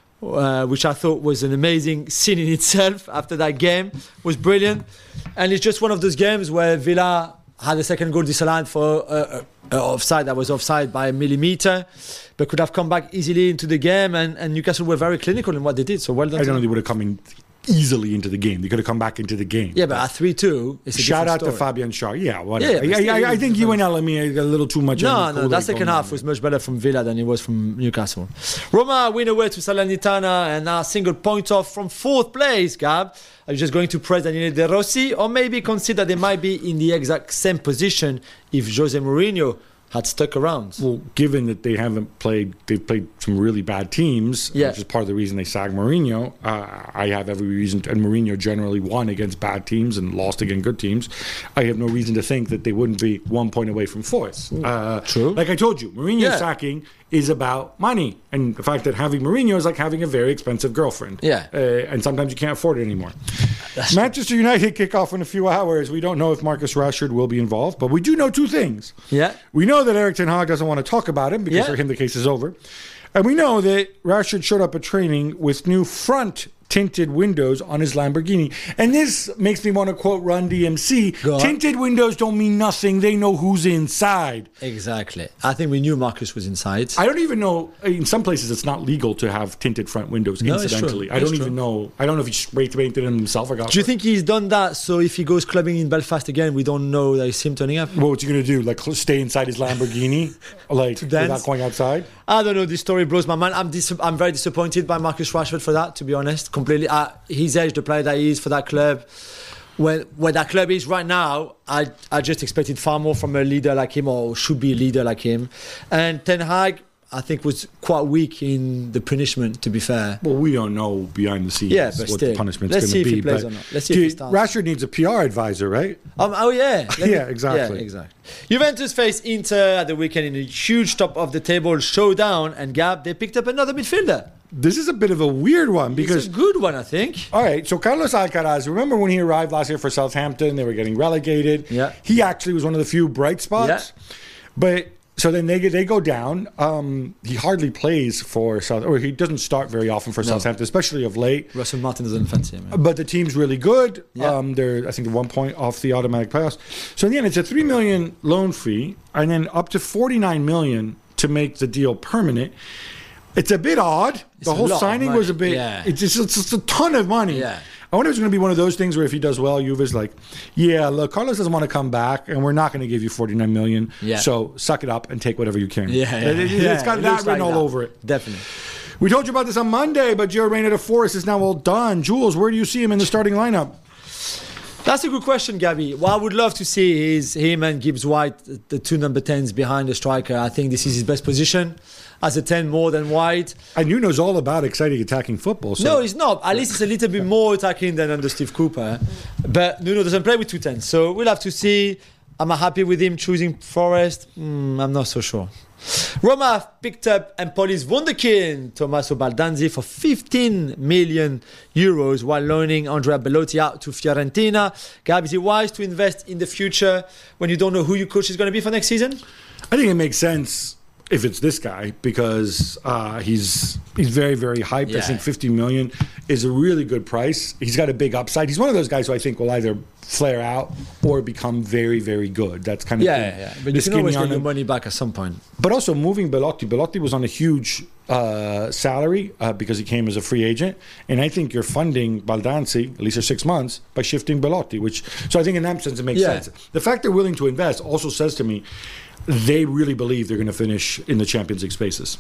uh, which I thought was an amazing scene in itself after that game, was brilliant. And it's just one of those games where Villa had a second goal disallowed for uh, uh, offside that was offside by a millimetre, but could have come back easily into the game. And, and Newcastle were very clinical in what they did. So well done. I to don't know them. they would have come in easily into the game. They could have come back into the game. Yeah, but at three two, it's a Shout out different to story. Fabian Schär. Yeah, whatever. Yeah, but I, still, I, I think you and Elami a little too much. No, of no, the that second going half on. was much better from Villa than it was from Newcastle. Roma win away to Salernitana and now single point off from fourth place, Gab. Are you just going to praise Daniele De Rossi or maybe consider they might be in the exact same position if Jose Mourinho had stuck around? Well, given that they haven't played, they've played some really bad teams, Yeah. which is part of the reason they sagged Mourinho. Uh, I have every reason, to, and Mourinho generally won against bad teams and lost against good teams. I have no reason to think that they wouldn't be one point away from fourth. Uh, True. Like I told you, Mourinho Yeah. sacking is about money, and the fact that having Mourinho is like having a very expensive girlfriend. Yeah. uh, and sometimes you can't afford it anymore. Manchester United kick off in a few hours. We don't know if Marcus Rashford will be involved, but we do know two things. Yeah. We know that Eric Ten Hag doesn't want to talk about him because Yeah. for him the case is over. And we know that Rashford showed up at training with new front tinted windows on his Lamborghini. And this makes me want to quote Run D M C. Tinted windows don't mean nothing. They know who's inside. Exactly. I think we knew Marcus was inside. I don't even know. In some places, it's not legal to have tinted front windows, no, incidentally. It's true. I don't it's even true. know. I don't know if he spray painted them himself or got Do you think he's done that so if he goes clubbing in Belfast again, we don't know that it's him turning up? Well, what's he going to do? Like, stay inside his Lamborghini? Like, without going outside? I don't know. This story blows my mind. I'm dis- I'm very disappointed by Marcus Rashford for that, to be honest. Completely. Uh, he's edged the player that he is for that club. Where, where that club is right now, I, I just expected far more from a leader like him, or should be a leader like him. And Ten Hag, I think, was quite weak in the punishment, to be fair. Well, we don't know behind the scenes yeah, but what still, the punishment's let's going to see be. if he plays but or not. Let's see dude, if he starts. Rashford needs a P R advisor, right? Um, oh, yeah. Let yeah, me, exactly. Yeah, exactly. Juventus faced Inter at the weekend in a huge top of the table showdown, and Gab, they picked up another midfielder. This is a bit of a weird one because... It's a good one, I think. All right, so Carlos Alcaraz, remember when he arrived last year for Southampton, they were getting relegated? Yeah. He actually was one of the few bright spots. Yeah. But... So then they they go down. Um, he hardly plays for South, or he doesn't start very often for no. Douthampton, especially of late. Russell Martin doesn't fancy him. Yeah. But the team's really good. Yeah. Um, they're I think they're one point off the automatic playoffs. So in the end, it's a three million loan fee, and then up to forty nine million to make the deal permanent. It's a bit odd. It's the whole signing was a bit. Yeah. It's just it's just a ton of money. Yeah. I wonder if it's going to be one of those things where if he does well, Juve's like, yeah, look, Carlos doesn't want to come back, and we're not going to give you forty-nine million. Yeah. So suck it up and take whatever you can. Yeah, yeah, it, it, yeah. It's got It that looks written like all that. over it. Definitely. We told you about this on Monday, but Gio Reyna de Forest is now all done. Jules, where do you see him in the starting lineup? That's a good question, Gabby. What I would love to see is him and Gibbs White, the two number tens behind the striker. I think this is his best position as a ten more than White. And you knows all about exciting attacking football. So. No, he's not. At least it's a little bit more attacking than under Steve Cooper. But Nuno doesn't play with two tens. So we'll have to see. Am I happy with him choosing Forest? Mm, I'm not so sure. Roma picked up Empoli's wunderkind Tommaso Baldanzi for fifteen million euros while loaning Andrea Bellotti out to Fiorentina. Gab, is it wise to invest in the future when you don't know who your coach is going to be for next season? I think it makes sense if it's this guy because uh, he's he's very, very hyped. Yeah. I think fifty million is a really good price. He's got a big upside. He's one of those guys who I think will either flare out or become very, very good. That's kind of yeah, the, yeah, yeah. But you can always get your money back at some point. But also moving Belotti. Belotti was on a huge uh, salary uh, because he came as a free agent, and I think you're funding Baldanzi at least for six months by shifting Belotti. Which so I think in that sense it makes Yeah. sense. The fact they're willing to invest also says to me they really believe they're going to finish in the Champions League spaces.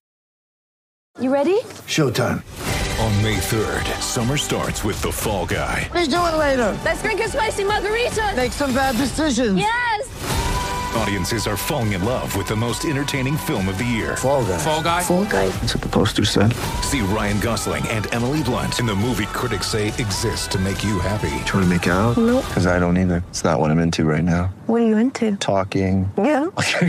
You ready? Showtime. On May third, summer starts with The Fall Guy. Let's do it later. Let's drink a spicy margarita. Make some bad decisions. Yes. Audiences are falling in love with the most entertaining film of the year. Fall guy. Fall Guy? Fall guy. That's what the poster said. See Ryan Gosling and Emily Blunt in the movie critics say exists to make you happy. Trying to make it out? Nope. Because I don't either. It's not what I'm into right now. What are you into? Talking. Yeah.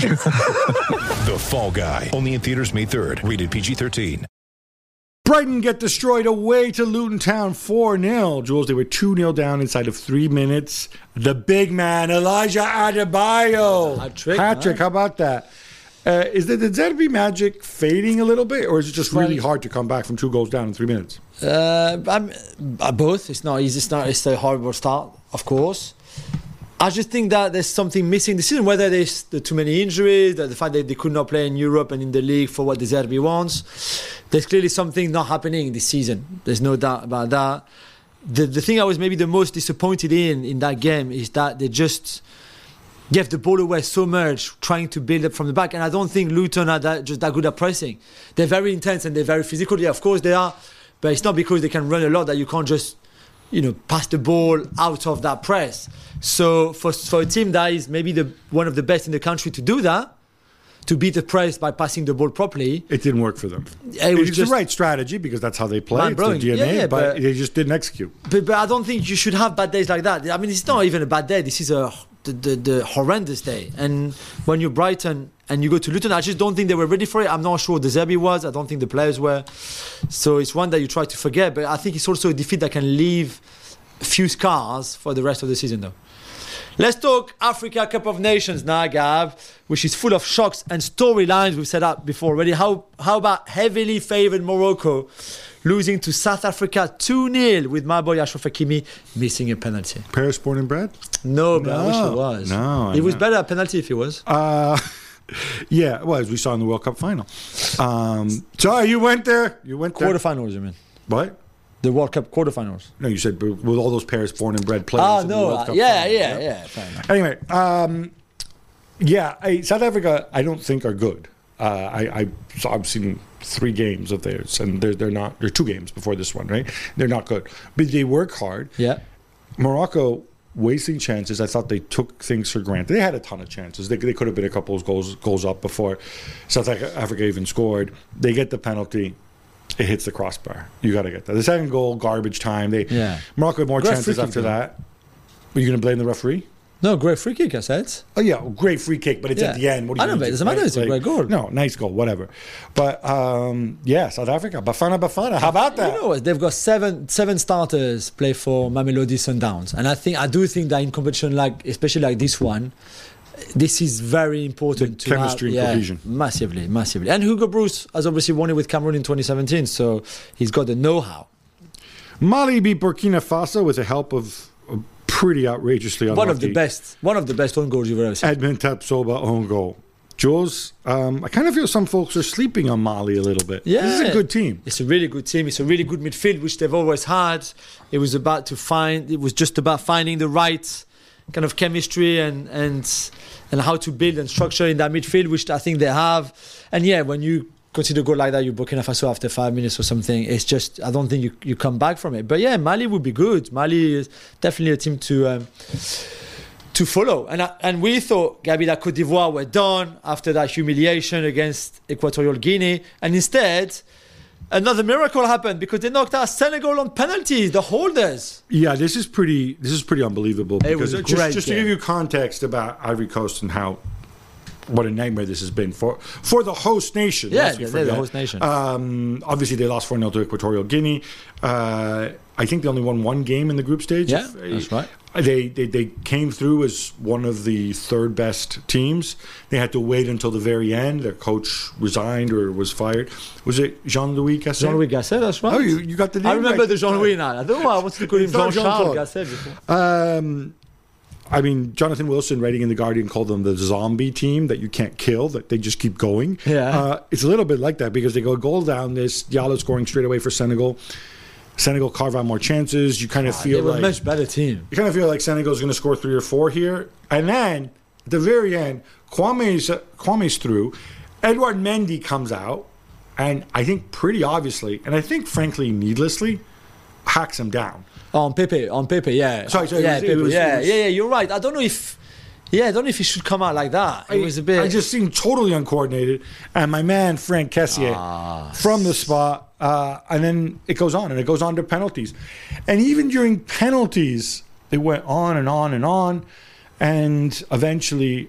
The Fall Guy. Only in theaters May third. Rated P G thirteen. Brighton get destroyed away to Luton Town four nil. Jules, they were two nil down inside of three minutes. The big man, Elijah Adebayo. Hat-trick, Hat-trick, huh? how about that? Uh, is the, the Zerbi magic fading a little bit, or is it just really hard to come back from two goals down in three minutes? Uh, I'm, uh, both. It's not easy. It's not. It's a horrible start, of course. I just think that there's something missing this season. Whether there's the too many injuries, the, the fact that they could not play in Europe and in the league for what the Zerbi wants, there's clearly something not happening this season. There's no doubt about that. The the thing I was maybe the most disappointed in in that game is that they just gave the ball away so much, trying to build up from the back. And I don't think Luton are that, just that good at pressing. They're very intense and they're very physical. Yeah, of course they are, but it's not because they can run a lot that you can't just, you know, pass the ball out of that press. So for for a team that is maybe the one of the best in the country to do that, to beat the press by passing the ball properly, It didn't work for them. it was It's just the right strategy because that's how they play. Man, It's their bro, D N A, yeah, yeah, but, but- they just didn't execute. But, but I don't think you should have bad days like that. I mean, it's not even a bad day. This is a the, the, the horrendous day. And when you're Brighton and you go to Luton, I just don't think they were ready for it. I'm not sure the Zerbi was. I don't think the players were. So it's one that you try to forget. But I think it's also a defeat that can leave a few scars for the rest of the season, though. Let's talk Africa Cup of Nations now, Gab, which is full of shocks and storylines we've set up before already. How how about heavily favoured Morocco losing to South Africa two nil with my boy Ashraf Hakimi missing a penalty? Paris born and bred? No, but I wish No. it was. No, I It was know. better at penalty if it was. Uh, yeah, well, as we saw in the World Cup final. Um, so you went there. You went there. Quarterfinals, you mean? What? The World Cup quarterfinals. No, you said with all those Paris born and bred players. Ah, in the no. World uh, Cup yeah, final. yeah, yeah, fair enough. Anyway, um, yeah, I, South Africa, I don't think are good. Uh, I, I saw, I've seen three games of theirs, and they're they're not. They're two games before this one, right? They're not good, but they work hard. Yeah. Morocco wasting chances. I thought they took things for granted. They had a ton of chances. They, they could have been a couple of goals goals up before South Africa even scored. They get the penalty. It hits the crossbar. You got to get that. The second goal, garbage time. They Yeah. Morocco had more Great chances free kick, after though. that. Are you going to blame the referee? No, great free kick, I said. Oh yeah, great free kick, but it's at Yeah. the end. What do I you know, gonna but it do, doesn't matter, right? it's a great goal. No, nice goal, whatever. But um, yeah, South Africa, Bafana Bafana. How about that? You know what? They've got seven seven starters play for Mamelodi Sundowns, and I think I do think that in competition like, especially like this one, this is very important The to chemistry have, and yeah, cohesion. massively, massively. And Hugo Bruce has obviously won it with Cameroon in twenty seventeen, so he's got the know-how. Mali beat Burkina Faso with the help of a pretty outrageously unlucky One of the best, one of the best own goals you've ever seen. Edmund Tapsoba own goal. Jules, um, I kind of feel some folks are sleeping on Mali a little bit. Yeah. This is a good team. It's a really good team. It's a really good midfield, which they've always had. It was about to find. It was just about finding the right kind of chemistry and and and how to build and structure in that midfield, which I think they have. And yeah, when you consider a goal like that, you Burkina Faso after five minutes or something, it's just I don't think you you come back from it. But yeah, Mali would be good. Mali is definitely a team to. Um, to follow. And I, and we thought, Gabi, that Cote d'Ivoire were done after that humiliation against Equatorial Guinea. And instead, another miracle happened because they knocked out Senegal on penalties, the holders. Yeah, this is pretty. This is pretty unbelievable. It was Because a just, great just to game. give you context about Ivory Coast and how what a nightmare this has been for for the host nation. Yeah, lest we they're the forget. host nation. Um, obviously, they lost four nil to Equatorial Guinea. Uh, I think they only won one game in the group stage. Yeah, If- that's right. They, they they came through as one of the third best teams. They had to wait until the very end. Their coach resigned or was fired. Was it Jean-Louis Gasset? Jean-Louis Gasset, that's right. Oh, you, you got the name I remember right the this time. Jean-Louis now. I don't know why I wanted to call him It's not Jean-Charles Jean-Claude. Gasset before. Um, I mean, Jonathan Wilson, writing in The Guardian, called them the zombie team that you can't kill, that they just keep going. Yeah. Uh, it's a little bit like that because they go goal down, this Diallo scoring straight away for Senegal. Senegal carve out more chances. You kind of They feel were a like much better team. you kind of feel like Senegal's going to score three or four here. And then at the very end, Kwame's, Kwame's through. Edouard Mendy comes out, and I think pretty obviously, and I think frankly needlessly, hacks him down. On Pepe, on Pepe, yeah. Sorry, sorry, it yeah, was- it Pepe, was- yeah, it was- yeah, yeah, you're right. I don't know if, yeah, I don't know if he should come out like that. It was a bit. I just seemed totally uncoordinated. And my man, Frank Kessier, Ah. from the spot. Uh, and then it goes on, and it goes on to penalties. And even during penalties, it went on and on and on. And eventually,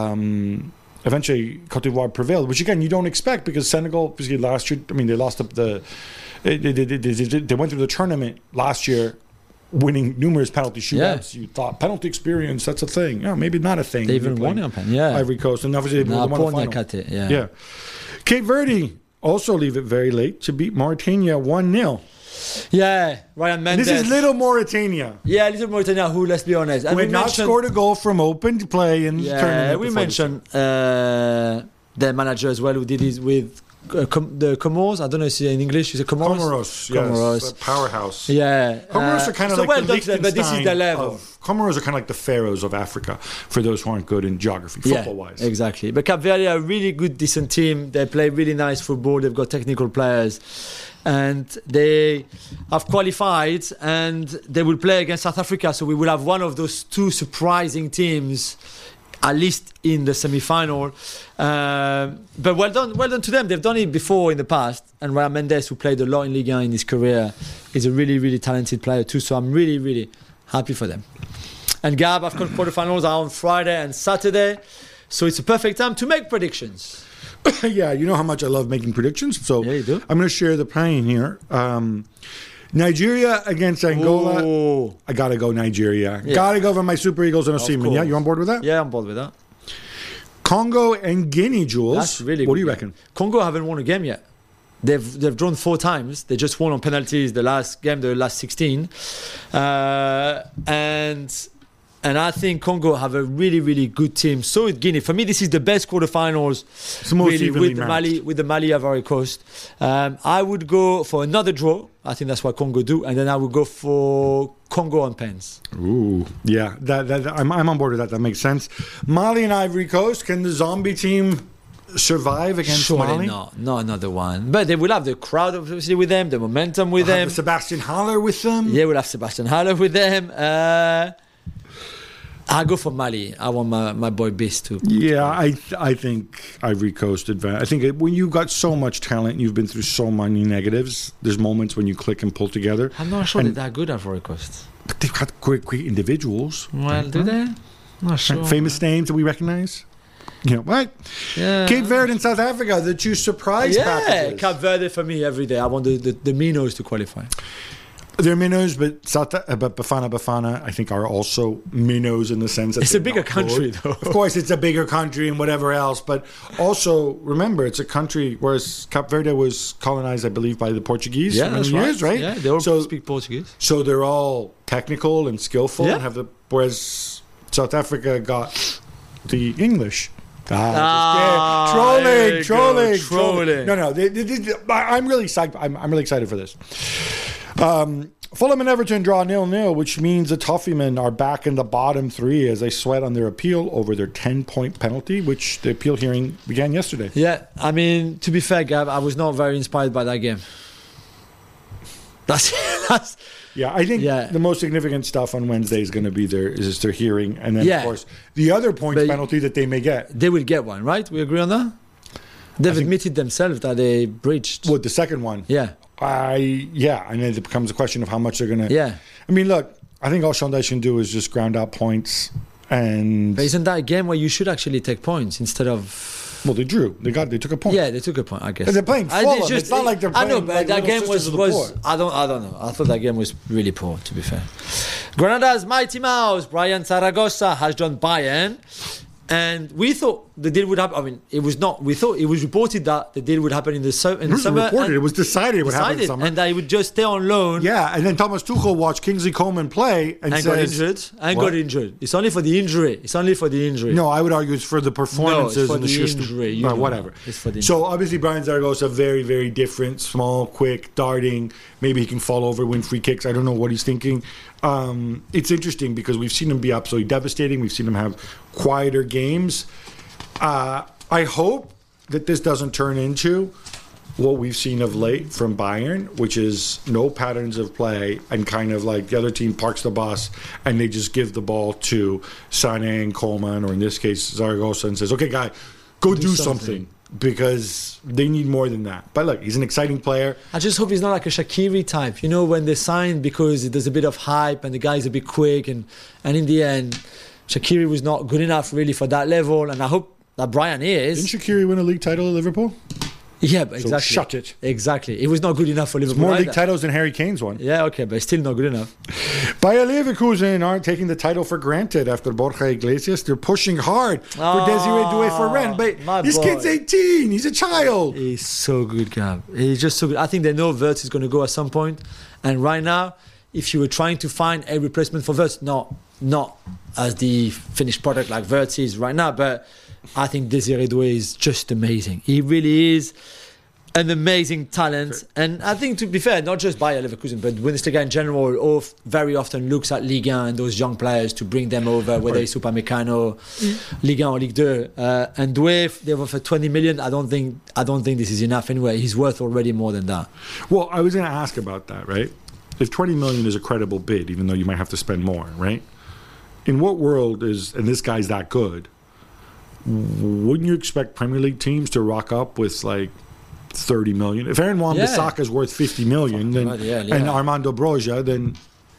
um, eventually, Cote d'Ivoire prevailed, which again, you don't expect because Senegal, basically last year, I mean, they lost up the. They, they, they, they, they went through the tournament last year. Winning numerous penalty shootouts, you thought penalty experience, that's a thing. Yeah, maybe not a thing. They if you're even won playing it on pen, yeah. Ivory Coast, and obviously they Nah, won the Pogna final. cut it, yeah. Yeah. Cape Verde also leave it very late to beat Mauritania one nil. Yeah, Ryan Mendes. This is little Mauritania, Yeah, little Mauritania, who, let's be honest. And who we had not mentioned- scored a goal from open play in the Yeah, tournament. we before this. mentioned uh, their manager as well, who did it with uh, Com- the Comoros. I don't know if it's in English. Is it Comoros? Comoros, Comoros. yes, a powerhouse. Yeah. Comoros uh, are kind of so like well the done to them, but this is Liechtenstein their level. of- Comoros are kind of like the pharaohs of Africa, for those who aren't good in geography, Yeah, football-wise. exactly. But Cape Verde are a really good, decent team. They play really nice football. They've got technical players. And they have qualified and they will play against South Africa. So we will have one of those two surprising teams, at least in the semi-final. Um, but well done, well done to them. They've done it before in the past. And Ryan Mendes, who played a lot in Ligue one in his career, is a really, really talented player too. So I'm really, really happy for them. And Gab, AFCON quarterfinals are on Friday and Saturday. So it's a perfect time to make predictions. Yeah, you know how much I love making predictions. So Yeah, you do. I'm going to share the plane here. Um, Nigeria against Angola. Oh. I gotta go Nigeria. Yeah. Gotta go for my Super Eagles and Of Osimhen. Yeah, course. you on board with that? Yeah, I'm bored with that. Congo and Guinea, Jules. That's really What good do you game. reckon? Congo haven't won a game yet. They've they've drawn four times. They just won on penalties the last game, the last sixteen, uh, and and I think Congo have a really really good team. So with Guinea, for me, this is the best quarterfinals. the most really, evenly with the matched. Mali with the Mali Ivory Coast. Um, I would go for another draw. I think that's what Congo do, and then I would go for Congo on pens. Ooh, yeah, that, that, that- I'm, I'm on board with that. That makes sense. Mali and Ivory Coast. Can the zombie team survive against Surely Mali? not, not another one. But they will have the crowd obviously with them, the momentum with Have them. Sebastian Haller with them. Yeah, we'll have Sebastian Haller with them. Uh, I go for Mali. I want my, my boy Beast to. Yeah, I th- I think Ivory Coast advance. I think it, when you've got so much talent and you've been through so many negatives, there's moments when you click and pull together. I'm not sure And- they're that good at Ivory Coast. But they've got great, great individuals. Well, do they? Not sure. Famous names that we recognize. You know, right? Yeah. Cape Verde and South Africa, the two surprise Yeah, packages. Cape Verde for me every day. I want the, the, the Minos to qualify. They're minnows, but South, uh, but Bafana Bafana, I think, are also minnows in the sense that It's a they're bigger not country, good. though. Of course, it's a bigger country and whatever else, but also remember, it's a country. Whereas Cape Verde was colonized, I believe, by the Portuguese Yeah, for that's many right. years, right? Yeah, they all so, speak Portuguese. so they're all technical and skillful, Yeah. and have the whereas South Africa got the English. Ah, Ah, just, yeah. there trolling, you trolling, go, trolling. trolling. No, no, they, they, they, I- I'm really psyched. I'm, I'm really excited for this. Um, Fulham and Everton draw nil-nil, which means the Toffeemen are back in the bottom three as they sweat on their appeal over their ten-point penalty, which the appeal hearing began yesterday. Yeah, I mean, to be fair, Gab, I was not very inspired by that game. That's that's Yeah, I think Yeah. the most significant stuff on Wednesday is going to be their is their hearing, and then Yeah. of course the other points But- penalty that they may get. they will get one, right? We agree on that. They've think- admitted themselves that they breached. Well, the second one, Yeah, I yeah, and then it becomes a question of how much they're going to. yeah. I mean, look, I think all Shandash can do is just ground out points, and But isn't that a game where you should actually take points instead of? well, they drew. They got. They took a point. Yeah, they took a point, I guess. And they're playing I- Fulham. It's not like they're I know, playing but like that Little game was, Sisters of the was Poor. I don't I don't know. I thought that game was really poor, to be fair. Granada's mighty mouse, Brian Zaragoza, has done Bayern, and we thought the deal would happen. I mean, it was not. We thought it was reported that the deal would happen in the, so, in It the was summer. reported. and It was decided it would happen in decided, summer. and that he would just stay on loan. Yeah, and then Thomas Tuchel watched Kingsley Coman play and, And says, got injured. And What? got injured. It's only for the injury. It's only for the injury. No, I would argue it's for the performances for and the, the sheer injury, stu- you uh, know whatever. that. It's for the so obviously Brian Zaragoza, very, very different, small, quick, darting. Maybe he can fall over, win free kicks. I don't know what he's thinking. Um, it's interesting because we've seen him be absolutely devastating. We've seen him have quieter games. Uh, I hope that this doesn't turn into what we've seen of late from Bayern, which is no patterns of play and kind of like the other team parks the bus and they just give the ball to Sané and Coleman, or in this case Zaragoza, and says, "Okay, guy, go do, something. something." Because they need more than that. But look, he's an exciting player. I just hope he's not like a Shaqiri type, you know, when they sign because there's a bit of hype and the guy's a bit quick, and, and in the end, Shaqiri was not good enough really for that level, and I hope that Brian is. Didn't Shaqiri win a league title at Liverpool? Yeah, but So exactly. shut it. Exactly. It was not good enough for Liverpool. More league either. titles than Harry Kane's won. Yeah, okay, but it's still not good enough. Bayer Leverkusen aren't taking the title for granted after Borja Iglesias. They're pushing hard for Oh, Desiree Doué for Rennes. But my this boy. kid's eighteen. He's a child. He's so good, Gab. He's just so good. I think they know Wirtz is going to go at some point. And right now, if you were trying to find a replacement for Wirtz, not, not as the finished product like Wirtz is right now, but I think Desiree Doué is just amazing. He really is an amazing talent. And I think, to be fair, not just Bayer Leverkusen, but Bundesliga in general of very often looks at Ligue one and those young players to bring them over, whether it's Upamecano, Ligue one or Ligue two. Uh, and Doué, they've offered twenty million. I don't think I don't think this is enough anyway. He's worth already more than that. Well, I was going to ask about that, right? If twenty million is a credible bid, even though you might have to spend more, right? In what world is, and this guy's that good, wouldn't you expect Premier League teams to rock up with like thirty million? If Aaron Wan-Bissaka is worth fifty million, then, Fucking right, yeah, yeah. and Armando Broja, then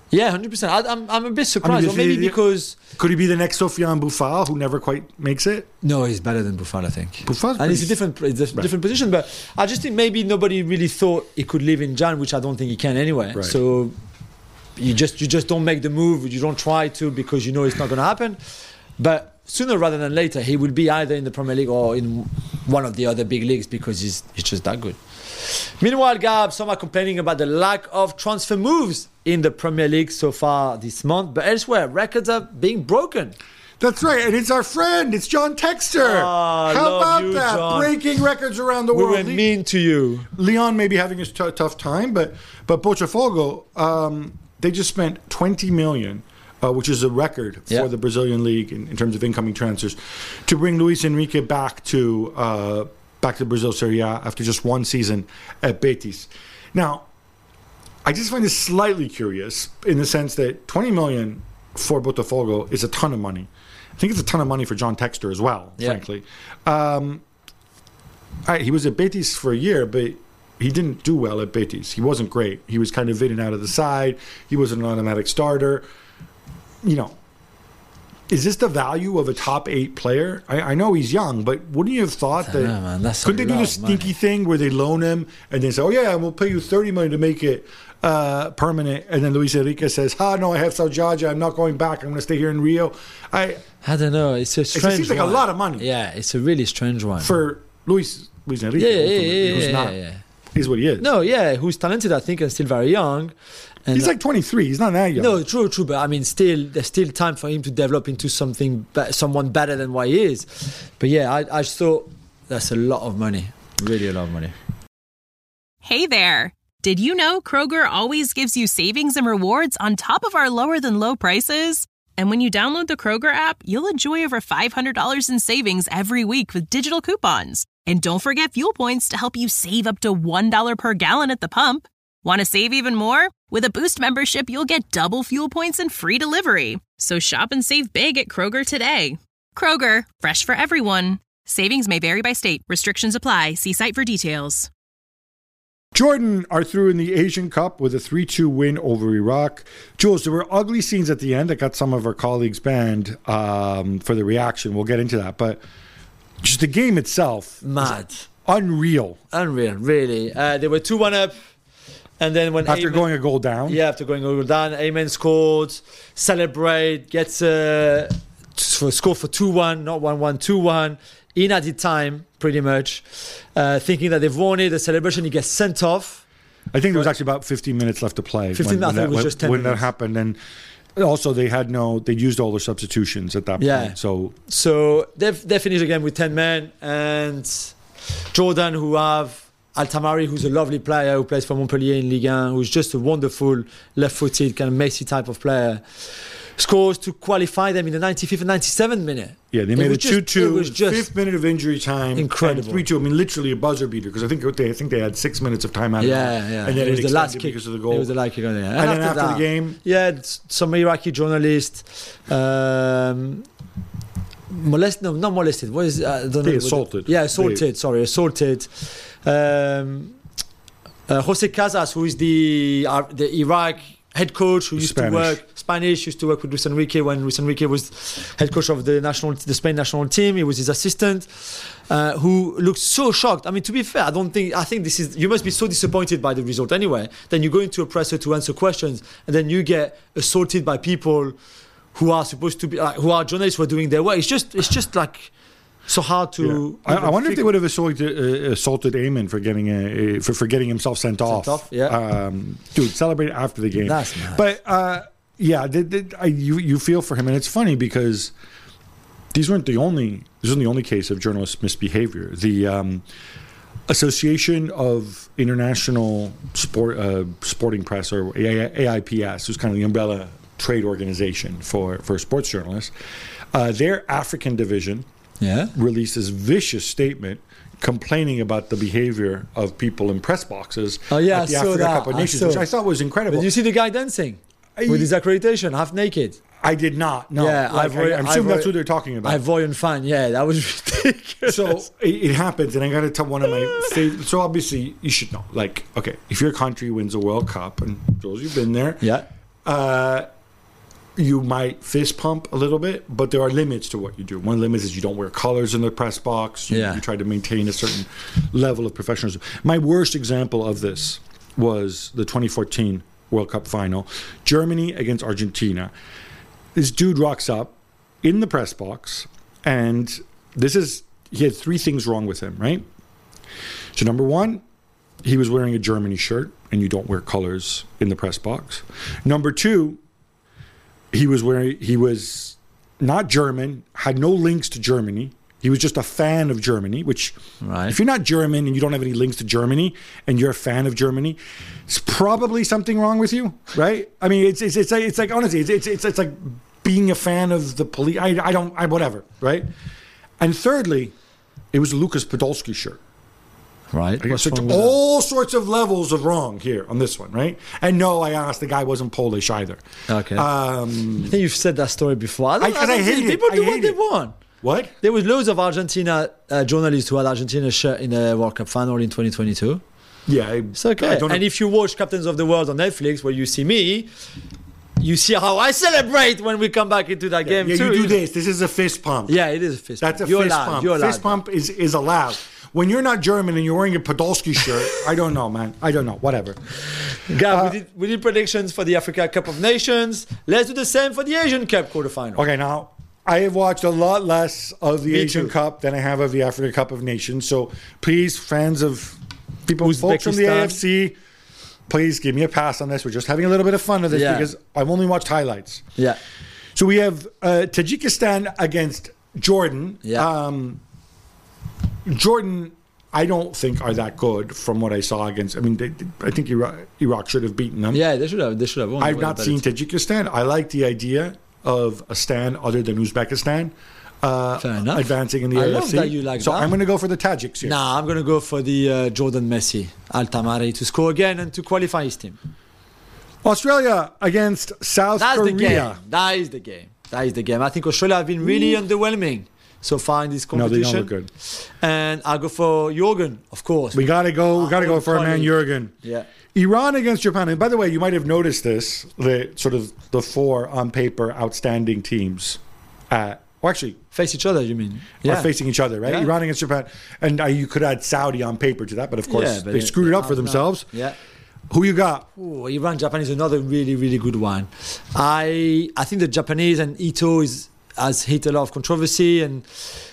Yeah, one hundred percent. I, I'm, I'm a bit surprised. I mean, or maybe is he- because... Could he be the next Sofiane Boufal, who never quite makes it? No, he's better than Buffon, I think. Buffon's and it's a pretty- different, it's a Right. different position. But I just think maybe nobody really thought he could live in Jan, which I don't think he can anyway. Right. So you just you just don't make the move. You don't try to because you know it's not going to happen. But sooner rather than later, he will be either in the Premier League or in one of the other big leagues because he's he's just that good. Meanwhile, Gab, some are complaining about the lack of transfer moves in the Premier League so far this month, but elsewhere, records are being broken. That's right, and it's our friend. It's John Texter. Ah, How love about you, that? John. Breaking records around the We world. were mean to you. Leon may be having a t- tough time, but but Botafogo, um, they just spent twenty million, uh, which is a record for Yeah. the Brazilian league in, in terms of incoming transfers, to bring Luis Enrique back to uh, back to Brazil Serie A after just one season at Betis. Now, I just find this slightly curious in the sense that twenty million for Botafogo is a ton of money. I think it's a ton of money for John Texter as well, Yeah. frankly. Um, I, he was at Betis for a year, but he didn't do well at Betis. He wasn't great. He was kind of in and out of the side. He was an automatic starter. You know, is this the value of a top eight player? I, I know he's young, but wouldn't you have thought that? know, man. That's a could they do lot the of stinky money. thing where they loan him and they say, "Oh yeah, we'll pay you thirty million to make it uh, permanent," and then Luis Enrique says, "Ah, no, I have Saujaja. I'm not going back. I'm going to stay here in Rio." I I don't know. It's a strange seems like a one. lot of money. Yeah, it's a really strange one. for Luis Luis Enrique, yeah, yeah, ultimately, yeah, who's yeah, not yeah, yeah. is what he is. No, yeah, who's talented, I think, and still very young. And He's like twenty-three. He's not that young. no, true, true. But I mean, still, there's still time for him to develop into something, be- someone better than what he is. But yeah, I, I just thought that's a lot of money, really a lot of money. Hey there. Did you know Kroger always gives you savings and rewards on top of our lower than low prices? And when you download the Kroger app, you'll enjoy over five hundred dollars in savings every week with digital coupons. And don't forget fuel points to help you save up to one dollar per gallon at the pump. Want to save even more? With a Boost membership, you'll get double fuel points and free delivery. So shop and save big at Kroger today. Kroger, fresh for everyone. Savings may vary by state. Restrictions apply. See site for details. Jordan are through in the Asian Cup with a three two win over Iraq. Jules, there were ugly scenes at the end that got some of our colleagues banned um, for the reaction. We'll get into that. But just the game itself, Mad. unreal. Unreal, really. Uh, they were two one up. And then when After Ayman- going a goal down. Yeah, after going over down, Ayman scored, celebrate, gets a for score for two one, not one one, two one, in added time, pretty much. Uh, thinking that they've won it, the celebration, he gets sent off. I think there was actually about fifteen minutes left to play. fifteen, I think that, it was when, just ten when that minutes. happened. And also, they had no, they used all their substitutions at that Yeah. point. So So they they finished again with ten men, and Jordan, who have Altamari, who's a lovely player who plays for Montpellier in Ligue one, who's just a wonderful left-footed, kind of Messi type of player, scores to qualify them in the ninety-fifth and ninety-seventh minute. yeah, they It made was it just- two two. It was just fifth minute of injury time. incredible. three two. I mean, literally a buzzer beater because I think they, I think they had six minutes of time out. Yeah, yeah. And then it was it the last extended kick because of the goal. It was the last kick on there. And, then after, the game, yeah, it's some Iraqi journalist um, molested. No, not molested. What is? Uh, I don't know They what- assaulted. Yeah, assaulted. They- sorry, assaulted. Um, uh, Jose Casas, who is the uh, the Iraq head coach, who used Spanish. to work Spanish, used to work with Luis Enrique when Luis Enrique was head coach of the national, the Spain national team. He was his assistant. Uh, who looked so shocked. I mean, to be fair, I don't think. I think this is. You must be so disappointed by the result anyway. Then you go into a presser to answer questions, and then you get assaulted by people who are supposed to be, like, who are journalists who are doing their work. It's just, it's just like so hard to. Yeah. I, I wonder if they figure- would have assaulted, uh, assaulted Eamon for getting a, for, for getting himself sent, off. off, yeah. Um, dude, celebrate after the game. That's mad. But uh, yeah, the, the, I, you you feel for him, and it's funny because these weren't the only. This wasn't the only case of journalist misbehavior. The um, Association of International Sport uh, Sporting Press, or A I P S, who's kind of the umbrella trade organization for for sports journalists, uh, their African division Yeah. released this vicious statement complaining about the behavior of people in press boxes Oh, yeah, at the I saw Africa that. Cup of I Nations, saw. which I thought was incredible. Did you see the guy dancing I- with his accreditation, half naked? I did not. No, Yeah, like, Ivor- I, I'm assuming Ivor- that's who they're talking about. Ivorian fan. Yeah, that was ridiculous. So it, it happens, and I got to tell one of my favorite. So obviously, you should know. Like, okay, if your country wins a World Cup, and Jules, you've been there. yeah. uh, you might fist pump a little bit, but there are limits to what you do. One limit is you don't wear colors in the press box. You, Yeah. you try to maintain a certain level of professionalism. My worst example of this was the twenty fourteen World Cup final, Germany against Argentina. This dude rocks up in the press box, and this is he had three things wrong with him, right? So number one, he was wearing a Germany shirt, and you don't wear colors in the press box. Number two, he was wearing he was not German, had no links to Germany. He was just a fan of Germany, which Right. if you're not German and you don't have any links to Germany and you're a fan of Germany, it's probably something wrong with you, right? I mean, it's it's it's like, it's like honestly, it's, it's it's it's like being a fan of the police. I I don't I whatever, right? And thirdly, it was a Lucas Podolski shirt. Right. I What's got wrong with that? all sorts of levels of wrong here on this one, right? And no, I asked, the guy wasn't Polish either. Okay. Um, I think you've said that story before. I, don't, I- I, 'cause don't I think hate it. people I do what hate they it. want. what? There was loads of Argentina uh, journalists who had Argentina shirt in the World Cup final in twenty twenty-two. Yeah, I, It's okay. I don't And know. if you watch Captains of the World on Netflix, where you see me, you see how I celebrate when we come back into that game yeah, too. you do this. This is a fist pump. Yeah, it is a fist That's a pump. You're fist allowed. pump. You're allowed. Fist pump is, is allowed. When you're not German and you're wearing a Podolski shirt, I don't know, man. I don't know. Whatever. Gav, Uh, we, did, we did predictions for the Africa Cup of Nations. Let's do the same for the Asian Cup quarterfinal. Okay, now I have watched a lot less of the Me Asian too. Cup than I have of the Africa Cup of Nations. So please, fans of people, folks from the Uzbekistan. A F C, please give me a pass on this. We're just having a little bit of fun with this Yeah. because I've only watched highlights. Yeah. So we have uh, Tajikistan against Jordan. Yeah. Um, Jordan, I don't think are that good from what I saw against. I mean, they, I think Iraq, Iraq should have beaten them. Yeah, they should have. They should have won. I've They not were seen better. Tajikistan. I like the idea of a stand other than Uzbekistan uh, Fair enough. advancing in the I A F C. love that you like so that. I'm going to go for the Tajiks here. Nah, I'm going to go for the uh, Jordan Messi, Al Tamari, to score again and to qualify his team. Australia against South That's Korea. the game. That is the game. That is the game. I think Australia have been really underwhelming so far in this No, they competition. don't look good. And I'll go for Jorgen, of course. We got to go. We got to go Our for our man colleague. Jurgen. Yeah. Iran against Japan. And by the way, you might have noticed this: the sort of the four on paper outstanding teams. Uh, well, actually, Face each other, you mean? are facing each other, right? Yeah. Iran against Japan, and uh, you could add Saudi on paper to that, but of course Yeah, but they it- screwed it up no, for no. themselves. Yeah. Who you got? Ooh, Iran Japan is another really really good one. I I think the Japanese and Ito is has hit a lot of controversy and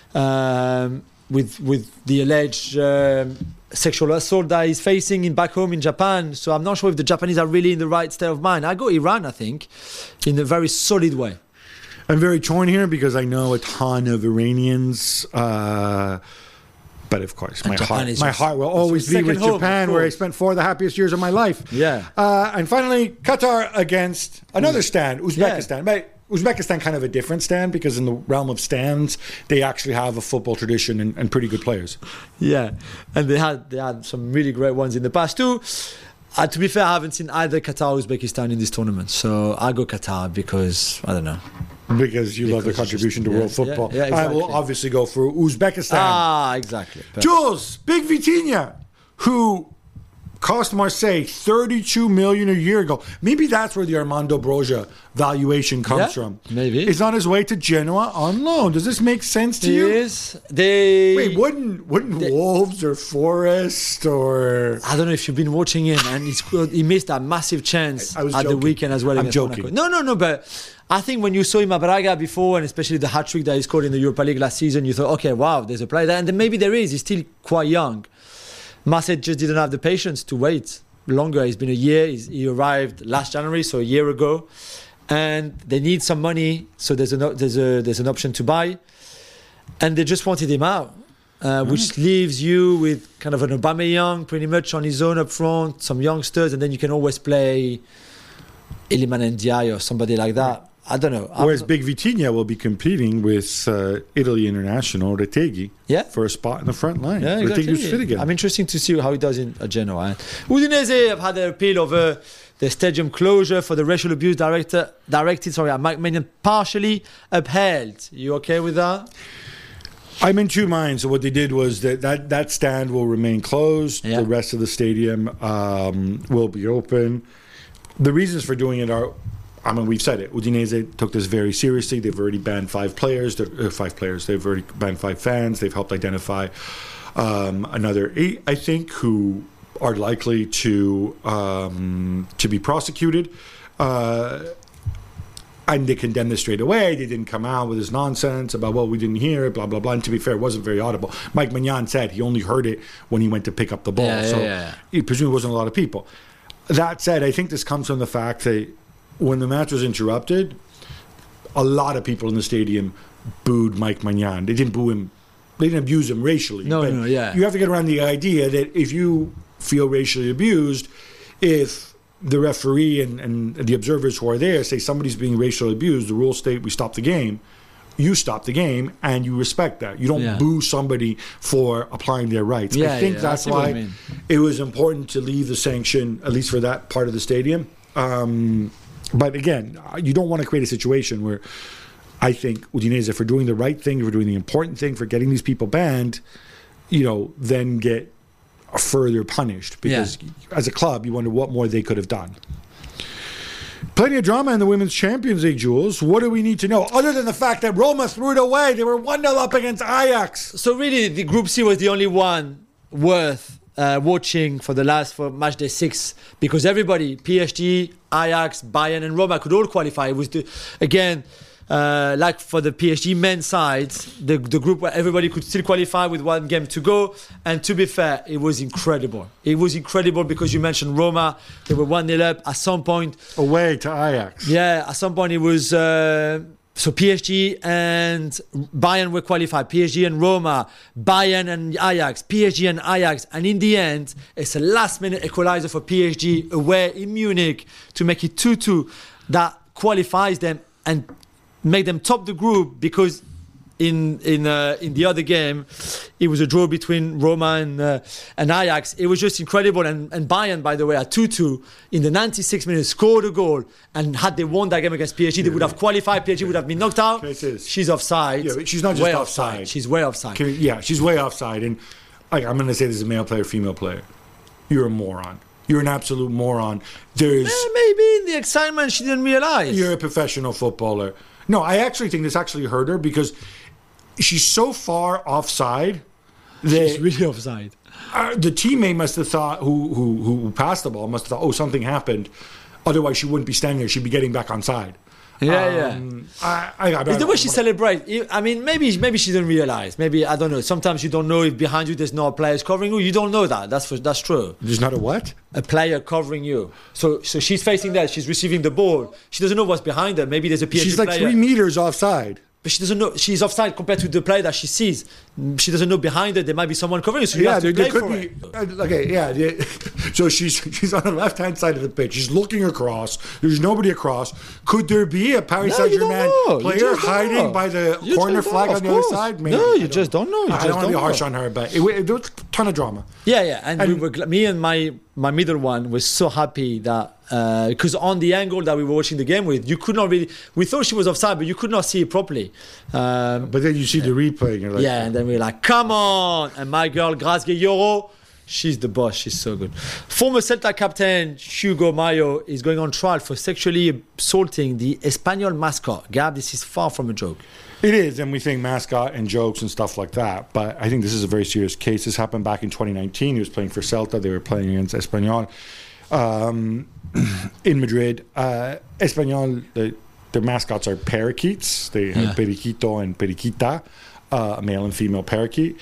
um, with with the alleged um, sexual assault that he's facing in back home in Japan. So I'm not sure if the Japanese are really in the right state of mind. I go Iran, I think, in a very solid way. I'm very torn here because I know a ton of Iranians. Uh, but of course, my Japan heart, is my your- heart will it's always your be with second home, Japan, of where I course. spent four of the happiest years of my life. Yeah. Uh, and finally, Qatar against another stand, Uzbekistan. But Uzbekistan kind of a different stand because in the realm of stands, they actually have a football tradition and, and pretty good players. Yeah, and they had they had some really great ones in the past too. Uh, to be fair, I haven't seen either Qatar or Uzbekistan in this tournament, so I go Qatar because I don't know. Because you love Because the it's contribution just- to yeah, world football. yeah, yeah, I will exactly. obviously go for Uzbekistan. Ah, exactly. Perfect. Jules, Big Vitinha, who cost Marseille thirty-two million a year ago. Maybe that's where the Armando Broja valuation comes Yeah, from. maybe. Is on his way to Genoa on loan. Does this make sense to you? Yes, they. Wait, wouldn't wouldn't Wolves or Forest or I don't know if you've been watching him, and he's, he missed that massive chance I- I was at the joking. weekend as well. I'm against joking. Monaco. No, no, no. But I think when you saw him at Braga before, and especially the hat trick that he scored in the Europa League last season, you thought, okay, wow, there's a player there, and then maybe there is. He's still quite young. Marseille just didn't have the patience to wait longer. It's been a year. He's, he arrived last January, so a year ago, and they need some money. So there's an there's a there's an option to buy, and they just wanted him out. Uh, which leaves you with kind of an Aubameyang pretty much on his own up front, some youngsters, and then you can always play Iliman Ndiaye or somebody like that. I don't know. I'm- whereas Big Vitinha will be competing with uh, Italy international Retegui Yeah. for a spot in the front line. Yeah, Retegui's exactly. fit again. I'm interested to see how he does in uh, Genoa. Udinese have had their appeal over the stadium closure for the racial abuse director, directed sorry, at Mike Maignan partially upheld. You okay with that? I'm in two minds. So what they did was that that, that stand will remain closed. Yeah. The rest of the stadium um, will be open. The reasons for doing it are I mean, we've said it. Udinese took this very seriously. They've already banned five players. Uh, five players. They've already banned five fans. They've helped identify um, another eight, I think, who are likely to um, to be prosecuted. Uh, and they condemned this straight away. They didn't come out with this nonsense about, well, we didn't hear it, blah, blah, blah. And to be fair, it wasn't very audible. Mike Maignan said he only heard it when he went to pick up the ball. Yeah, so yeah, yeah. it presumably wasn't a lot of people. That said, I think this comes from the fact that when the match was interrupted, a lot of people in the stadium booed Mike Maignan. They didn't boo him. They didn't abuse him racially. No, but no, yeah. You have to get around the idea that if you feel racially abused, if the referee and, and the observers who are there say somebody's being racially abused, the rules state we stop the game, you stop the game and you respect that. You don't Yeah. boo somebody for applying their rights. Yeah, I think yeah, that's I see what you why mean. it was important to leave the sanction, at least for that part of the stadium. Um, but again, you don't want to create a situation where I think Udinese, for doing the right thing, for doing the important thing, for getting these people banned, you know, then get further punished. Because Yeah. as a club, you wonder what more they could have done. Plenty of drama in the Women's Champions League, Jules. What do we need to know? Other than the fact that Roma threw it away. They were one nil up against Ajax. So really, the Group C was the only one worth uh, watching for the last for match day six, because everybody, P S G, Ajax, Bayern, and Roma could all qualify. It was the, again, uh, like for the P S G men's side, the the group where everybody could still qualify with one game to go. And to be fair, it was incredible. It was incredible because you mentioned Roma. They were one nil up at some point. Away to Ajax. Yeah, at some point it was uh, so P S G and Bayern were qualified. P S G and Roma, Bayern and Ajax, P S G and Ajax, and in the end, it's a last-minute equalizer for P S G away in Munich to make it two two. That qualifies them and make them top the group, because in in uh, in the other game, it was a draw between Roma and uh, and Ajax. It was just incredible. And, and Bayern, by the way, at two two in the ninety-sixth minute scored a goal. And had they won that game against P S G, they would have qualified. P S G would have been knocked out. Cases. She's offside. Yeah, but she's not just way offside. She's way offside. Can we- yeah, she's way offside. And like, I'm going to say this is a male player, female player. You're a moron. You're an absolute moron. There's Eh, maybe in the excitement she didn't realize. You're a professional footballer. No, I actually think this actually hurt her because she's so far offside that She's really offside. uh, the teammate must have thought, who, who who passed the ball, must have thought, oh, something happened. Otherwise, she wouldn't be standing there. She'd be getting back on side. Yeah, Um, I, I, I, It's the way she celebrates. I mean, maybe maybe she didn't realize. Maybe, I don't know. Sometimes you don't know if behind you there's no players covering you. You don't know that. That's for, that's true. There's not a what? A player covering you. So so she's facing that. She's receiving the ball. She doesn't know what's behind her. Maybe there's a P S G She's like player. three meters offside. But she doesn't know. She's offside compared to the player that she sees. She doesn't know behind her there might be someone covering you. So you Yeah, have to there, play there for could it. be. uh, Okay, yeah. yeah. So she's she's on the left hand side of the pitch. She's looking across. There's nobody across. Could there be a Paris No, Saint you don't Germain know. You player just don't hiding know. by the You corner just don't flag know, on of the other course. side? Maybe. No, I you just don't know. You I just don't want to don't be harsh know. on her, but it, it, there was a ton of drama. Yeah, yeah, and, And- we were gl- me and my my middle one was so happy that because on the angle that we were watching the game with, you could not really. We thought she was offside, but you could not see it properly. Um, But then you see the replay, and you're like, yeah, and then we were like, "Come on!" And my girl Grace Gueyoro, she's the boss. She's so good. Former Celta captain Hugo Mayo is going on trial for sexually assaulting the Espanyol mascot. Gab, this is far from a joke. It is, and we think mascot and jokes and stuff like that. But I think this is a very serious case. This happened back in twenty nineteen. He was playing for Celta. They were playing against Espanyol um, in Madrid. Uh, Espanyol, the, their mascots are parakeets. They have Yeah. periquito and periquita, uh, a male and female parakeet.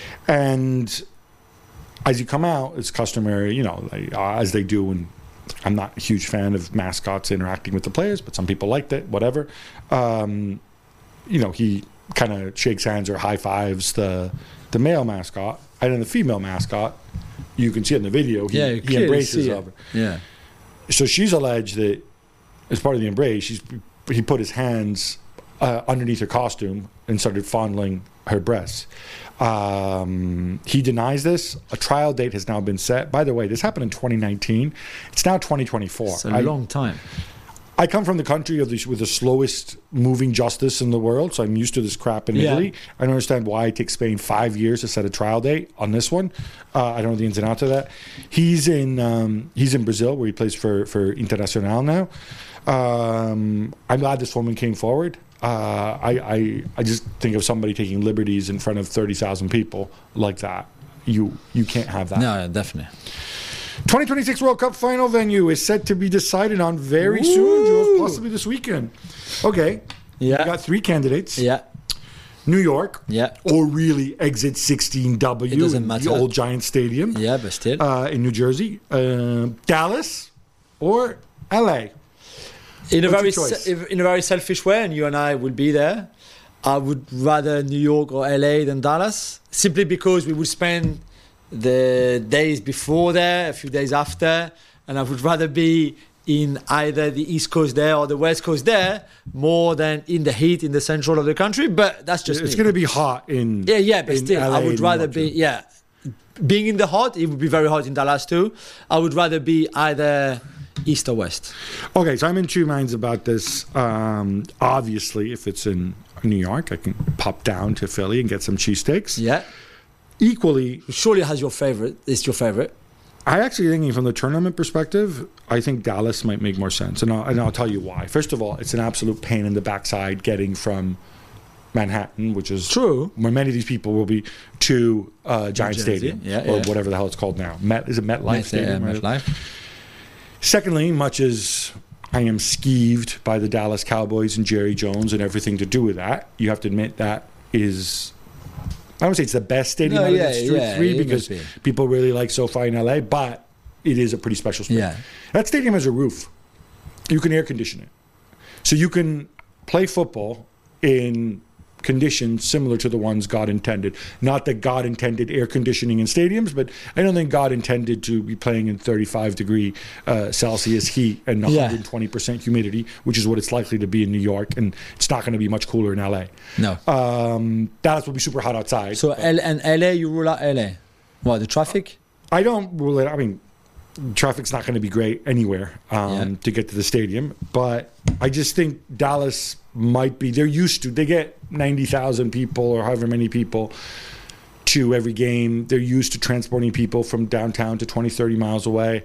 And as you come out, it's customary, you know, like, uh, as they do. And I'm not a huge fan of mascots interacting with the players, but some people liked it, whatever. Um, you know, he kind of shakes hands or high fives the the male mascot, and then the female mascot, you can see it in the video, he, Yeah, you he clearly embraces see of her. it. Yeah. So she's alleged that as part of the embrace, she's, he put his hands uh, underneath her costume and started fondling her breasts. Um, he denies this. A trial date has now been set. By the way, this happened in twenty nineteen. It's now twenty twenty-four. It's a I- long time. I come from the country of the, with the slowest moving justice in the world, so I'm used to this crap in Yeah. Italy. I don't understand why it takes Spain five years to set a trial date on this one. Uh, I don't know the ins and outs of that. He's in um, he's in Brazil, where he plays for for Internacional now. Um, I'm glad this woman came forward. Uh, I, I I just think of somebody taking liberties in front of thirty thousand people like that. You you can't have that. No, yeah, definitely. twenty twenty-six World Cup final venue is set to be decided on very soon, Jules, possibly this weekend. Okay. Yeah. We got three candidates. Yeah. New York. Yeah. Or really Exit sixteen W It doesn't in matter. the old Giant Stadium. Yeah, but still. Uh, in New Jersey. Uh, Dallas or L A. In a What's very your choice? se- in a very selfish way, and you and I will be there. I would rather New York or L A than Dallas, simply because we would spend the days before there, a few days after, and I would rather be in either the East Coast there or the West Coast there more than in the heat in the central of the country. But that's just It's me. going to be hot in Yeah, yeah, but in still, L A I would and rather New be, York. yeah, being in the hot, it would be very hot in Dallas too. I would rather be either East or West. Okay, so I'm in two minds about this. Um, obviously, if it's in New York, I can pop down to Philly and get some cheesesteaks. Yeah. Equally, Surely has your favorite. It's your favorite. I actually thinking from the tournament perspective, I think Dallas might make more sense, and I'll, and I'll tell you why. First of all, it's an absolute pain in the backside getting from Manhattan, which is True. where many of these people will be, to uh, Giant Jersey, Stadium, yeah, or yeah. whatever the hell it's called now. Met is it MetLife Met, Stadium? yeah, right? MetLife. Secondly, much as I am skeeved by the Dallas Cowboys and Jerry Jones and everything to do with that, you have to admit that is, I don't say it's the best stadium No, out of yeah, the three, yeah, three it because must be. people really like SoFi in L A, but it is a pretty special space. Yeah. That stadium has a roof. You can air condition it. So you can play football in conditions similar to the ones God intended. Not that God intended air conditioning in stadiums, but I don't think God intended to be playing in thirty-five degree uh, Celsius heat and one hundred twenty percent humidity, which is what it's likely to be in New York, and it's not going to be much cooler in L A. No. Um, Dallas will be super hot outside. So but L- and L A, you rule out L A. What, the traffic? I don't rule it. I mean, traffic's not going to be great anywhere um, Yeah. to get to the stadium, but I just think Dallas might be. They're used to. They get ninety thousand people or however many people to every game. They're used to transporting people from downtown to twenty, thirty miles away,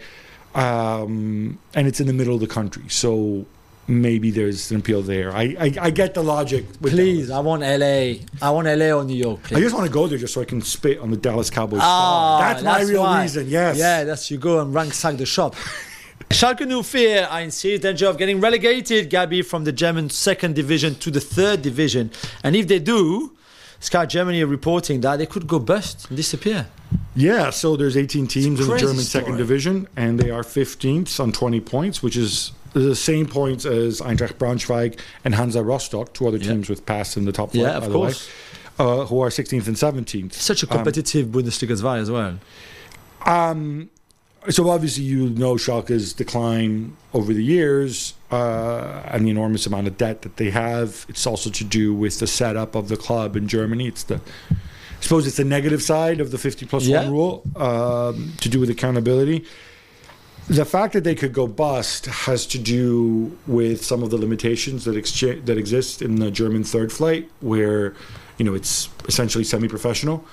um, and it's in the middle of the country. So maybe there's an appeal there. I I, I get the logic. With Please, Dallas. I want L A. I want L A or New York, please. I just want to go there just so I can spit on the Dallas Cowboys. Ah, star. That's, my real why. reason. Yes. Yeah, that's you go and ransack the shop. Schalke null vier are in serious danger of getting relegated, Gabby, from the German second division to the third division. And if they do, Sky Germany are reporting that they could go bust and disappear. Yeah, so there's eighteen teams in the crazy German story. second division, and they are fifteenth on twenty points, which is the same points as Eintracht Braunschweig and Hansa Rostock, two other Yeah. teams with pass in the top flight, Yeah, by of the course. way, uh, who are sixteenth and seventeenth. Such a competitive Bundesliga zwei as well. Um, so obviously you know Schalke's decline over the years uh, and the enormous amount of debt that they have. It's also to do with the setup of the club in Germany. It's the, I suppose it's the negative side of the fifty plus Yeah. one rule um, to do with accountability. The fact that they could go bust has to do with some of the limitations that excha- that exist in the German third flight, where you know it's essentially semi-professional.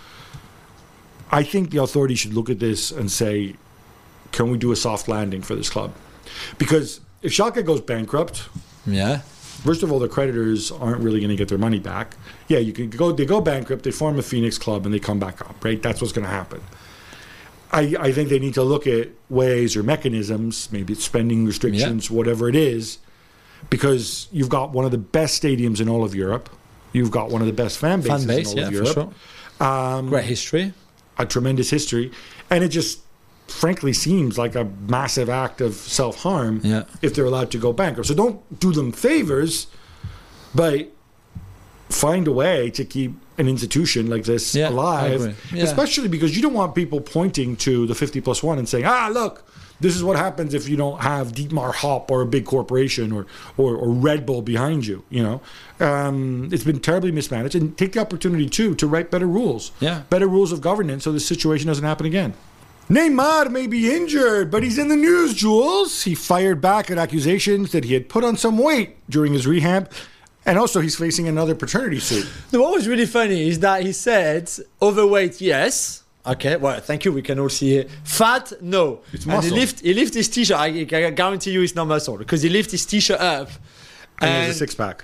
I think the authorities should look at this and say, can we do a soft landing for this club? Because if Schalke goes bankrupt, Yeah. first of all, the creditors aren't really going to get their money back. Yeah, you can go. They go bankrupt. They form a Phoenix club and they come back up. Right? That's what's going to happen. I, I think they need to look at ways or mechanisms, maybe it's spending restrictions, whatever it is, because you've got one of the best stadiums in all of Europe. You've got one of the best fan bases Fan base, in all yeah, of for Europe. sure. Um, Great history. a tremendous history, and it just frankly seems like a massive act of self-harm Yeah. if they're allowed to go bankrupt. So don't do them favors, but find a way to keep an institution like this Yeah, I alive, agree. Yeah. especially because you don't want people pointing to the fifty plus one and saying, ah, look, this is what happens if you don't have Dietmar Hopp or a big corporation or, or, or Red Bull behind you. You know, um, it's been terribly mismanaged. And take the opportunity too to write better rules, Yeah. better rules of governance, so this situation doesn't happen again. Neymar may be injured, but he's in the news, Jules. He fired back at accusations that he had put on some weight during his rehab. And also, he's facing another paternity suit. No, what was really funny is that he said, overweight, yes. Okay, well, thank you. We can all see it. Fat, no. It's and muscle. he lift, he lift his t-shirt. I, I guarantee you it's not muscle because he lift his t-shirt up. And, And there's a six-pack.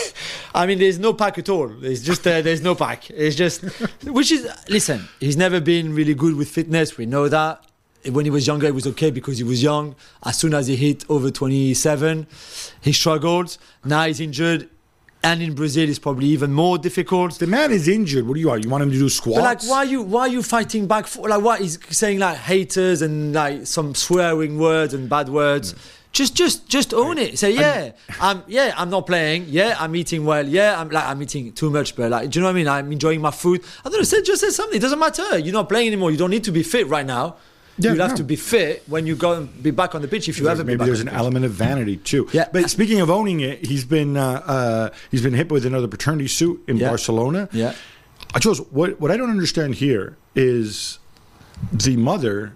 I mean, there's no pack at all. It's just, uh, there's no pack. It's just, which is, listen, he's never been really good with fitness. We know that. When he was younger, it was okay because he was young. As soon as he hit over twenty-seven, he struggled. Now he's injured. And in Brazil, it's probably even more difficult. The man is injured. What do you want? You want him to do squats? But like, why are you why are you fighting back for? Like, what he's saying, like haters and like some swearing words and bad words. Mm. Just, just, just own it. Say, yeah, I'm, yeah, I'm not playing. Yeah, I'm eating well. Yeah, I'm like, I'm eating too much, but like, do you know what I mean? I'm enjoying my food. I don't know. Say, just say something. It doesn't matter. You're not playing anymore. You don't need to be fit right now. Yeah, You'll have no. to be fit when you go and be back on the pitch. If you There's- ever be maybe back there's on an the pitch. element of vanity too. Yeah. But speaking of owning it, he's been uh, uh, he's been hit with another paternity suit in Yeah. Barcelona. Yeah. I chose what what I don't understand here is the mother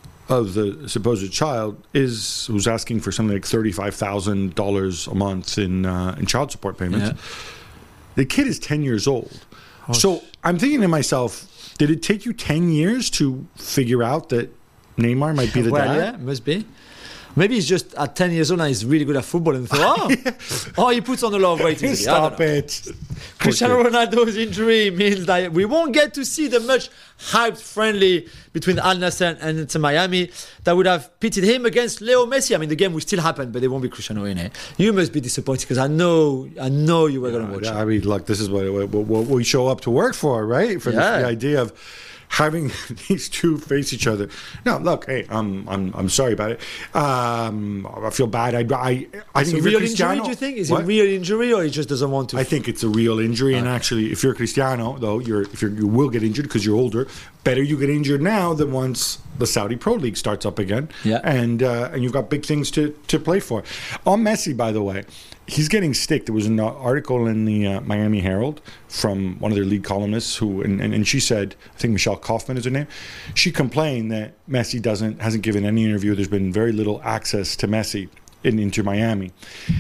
of the supposed child is who's asking for something like thirty-five thousand dollars a month in uh, in child support payments. Yeah. The kid is ten years old. So I'm thinking to myself, did it take you ten years to figure out that Neymar might be the well, dad? yeah, must be. Maybe he's just at ten years old and he's really good at football and thought, oh, oh, he puts on a lot of weight. easily. I don't Stop know. it. Cristiano Poor kid. Ronaldo's injury means that we won't get to see the much hyped friendly between Al Nassr and Inter Miami that would have pitted him against Leo Messi. I mean, the game will still happen, but there won't be Cristiano in it. You must be disappointed because I know, I know you were going to watch Yeah, it. I mean, look, this is what, what, what we show up to work for, right? For Yeah. the, the idea of having these two face each other. No, look, hey, I'm I'm I'm sorry about it. Um, I feel bad. I I, I It's think a if real you're injury, Cristiano, do you think? Is What? it a real injury or he just doesn't want to? I think it's a real injury, and actually, if you're Cristiano, though, you're if you're, you will get injured because you're older. Better you get injured now than once the Saudi Pro League starts up again, Yeah. and uh, and you've got big things to to play for. On Messi, by the way, he's getting stick. There was an article in the uh, Miami Herald from one of their lead columnists who, and, and, and she said, I think Michelle Kaufman is her name. She complained that Messi doesn't hasn't given any interview. There's been very little access to Messi in Inter Miami,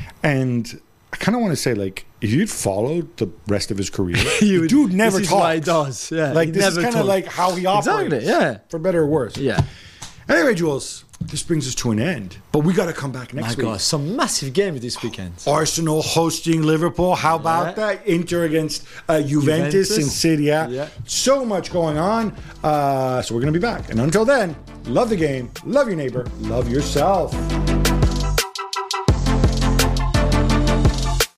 and I kind of want to say, like, if you'd followed the rest of his career, You the dude would- never this is talks. what he does, yeah. Like He this is never kind of talks. like how he operates. Exactly, yeah. For better or worse. Yeah. Anyway, Jules, this brings us to an end. But we got to come back next My week. God, some massive games this weekend. Arsenal hosting Liverpool. How about Yeah. that? Inter against uh, Juventus, Juventus. in Serie A. Yeah. So much going on. Uh, so we're going to be back. And until then, love the game, love your neighbor, love yourself.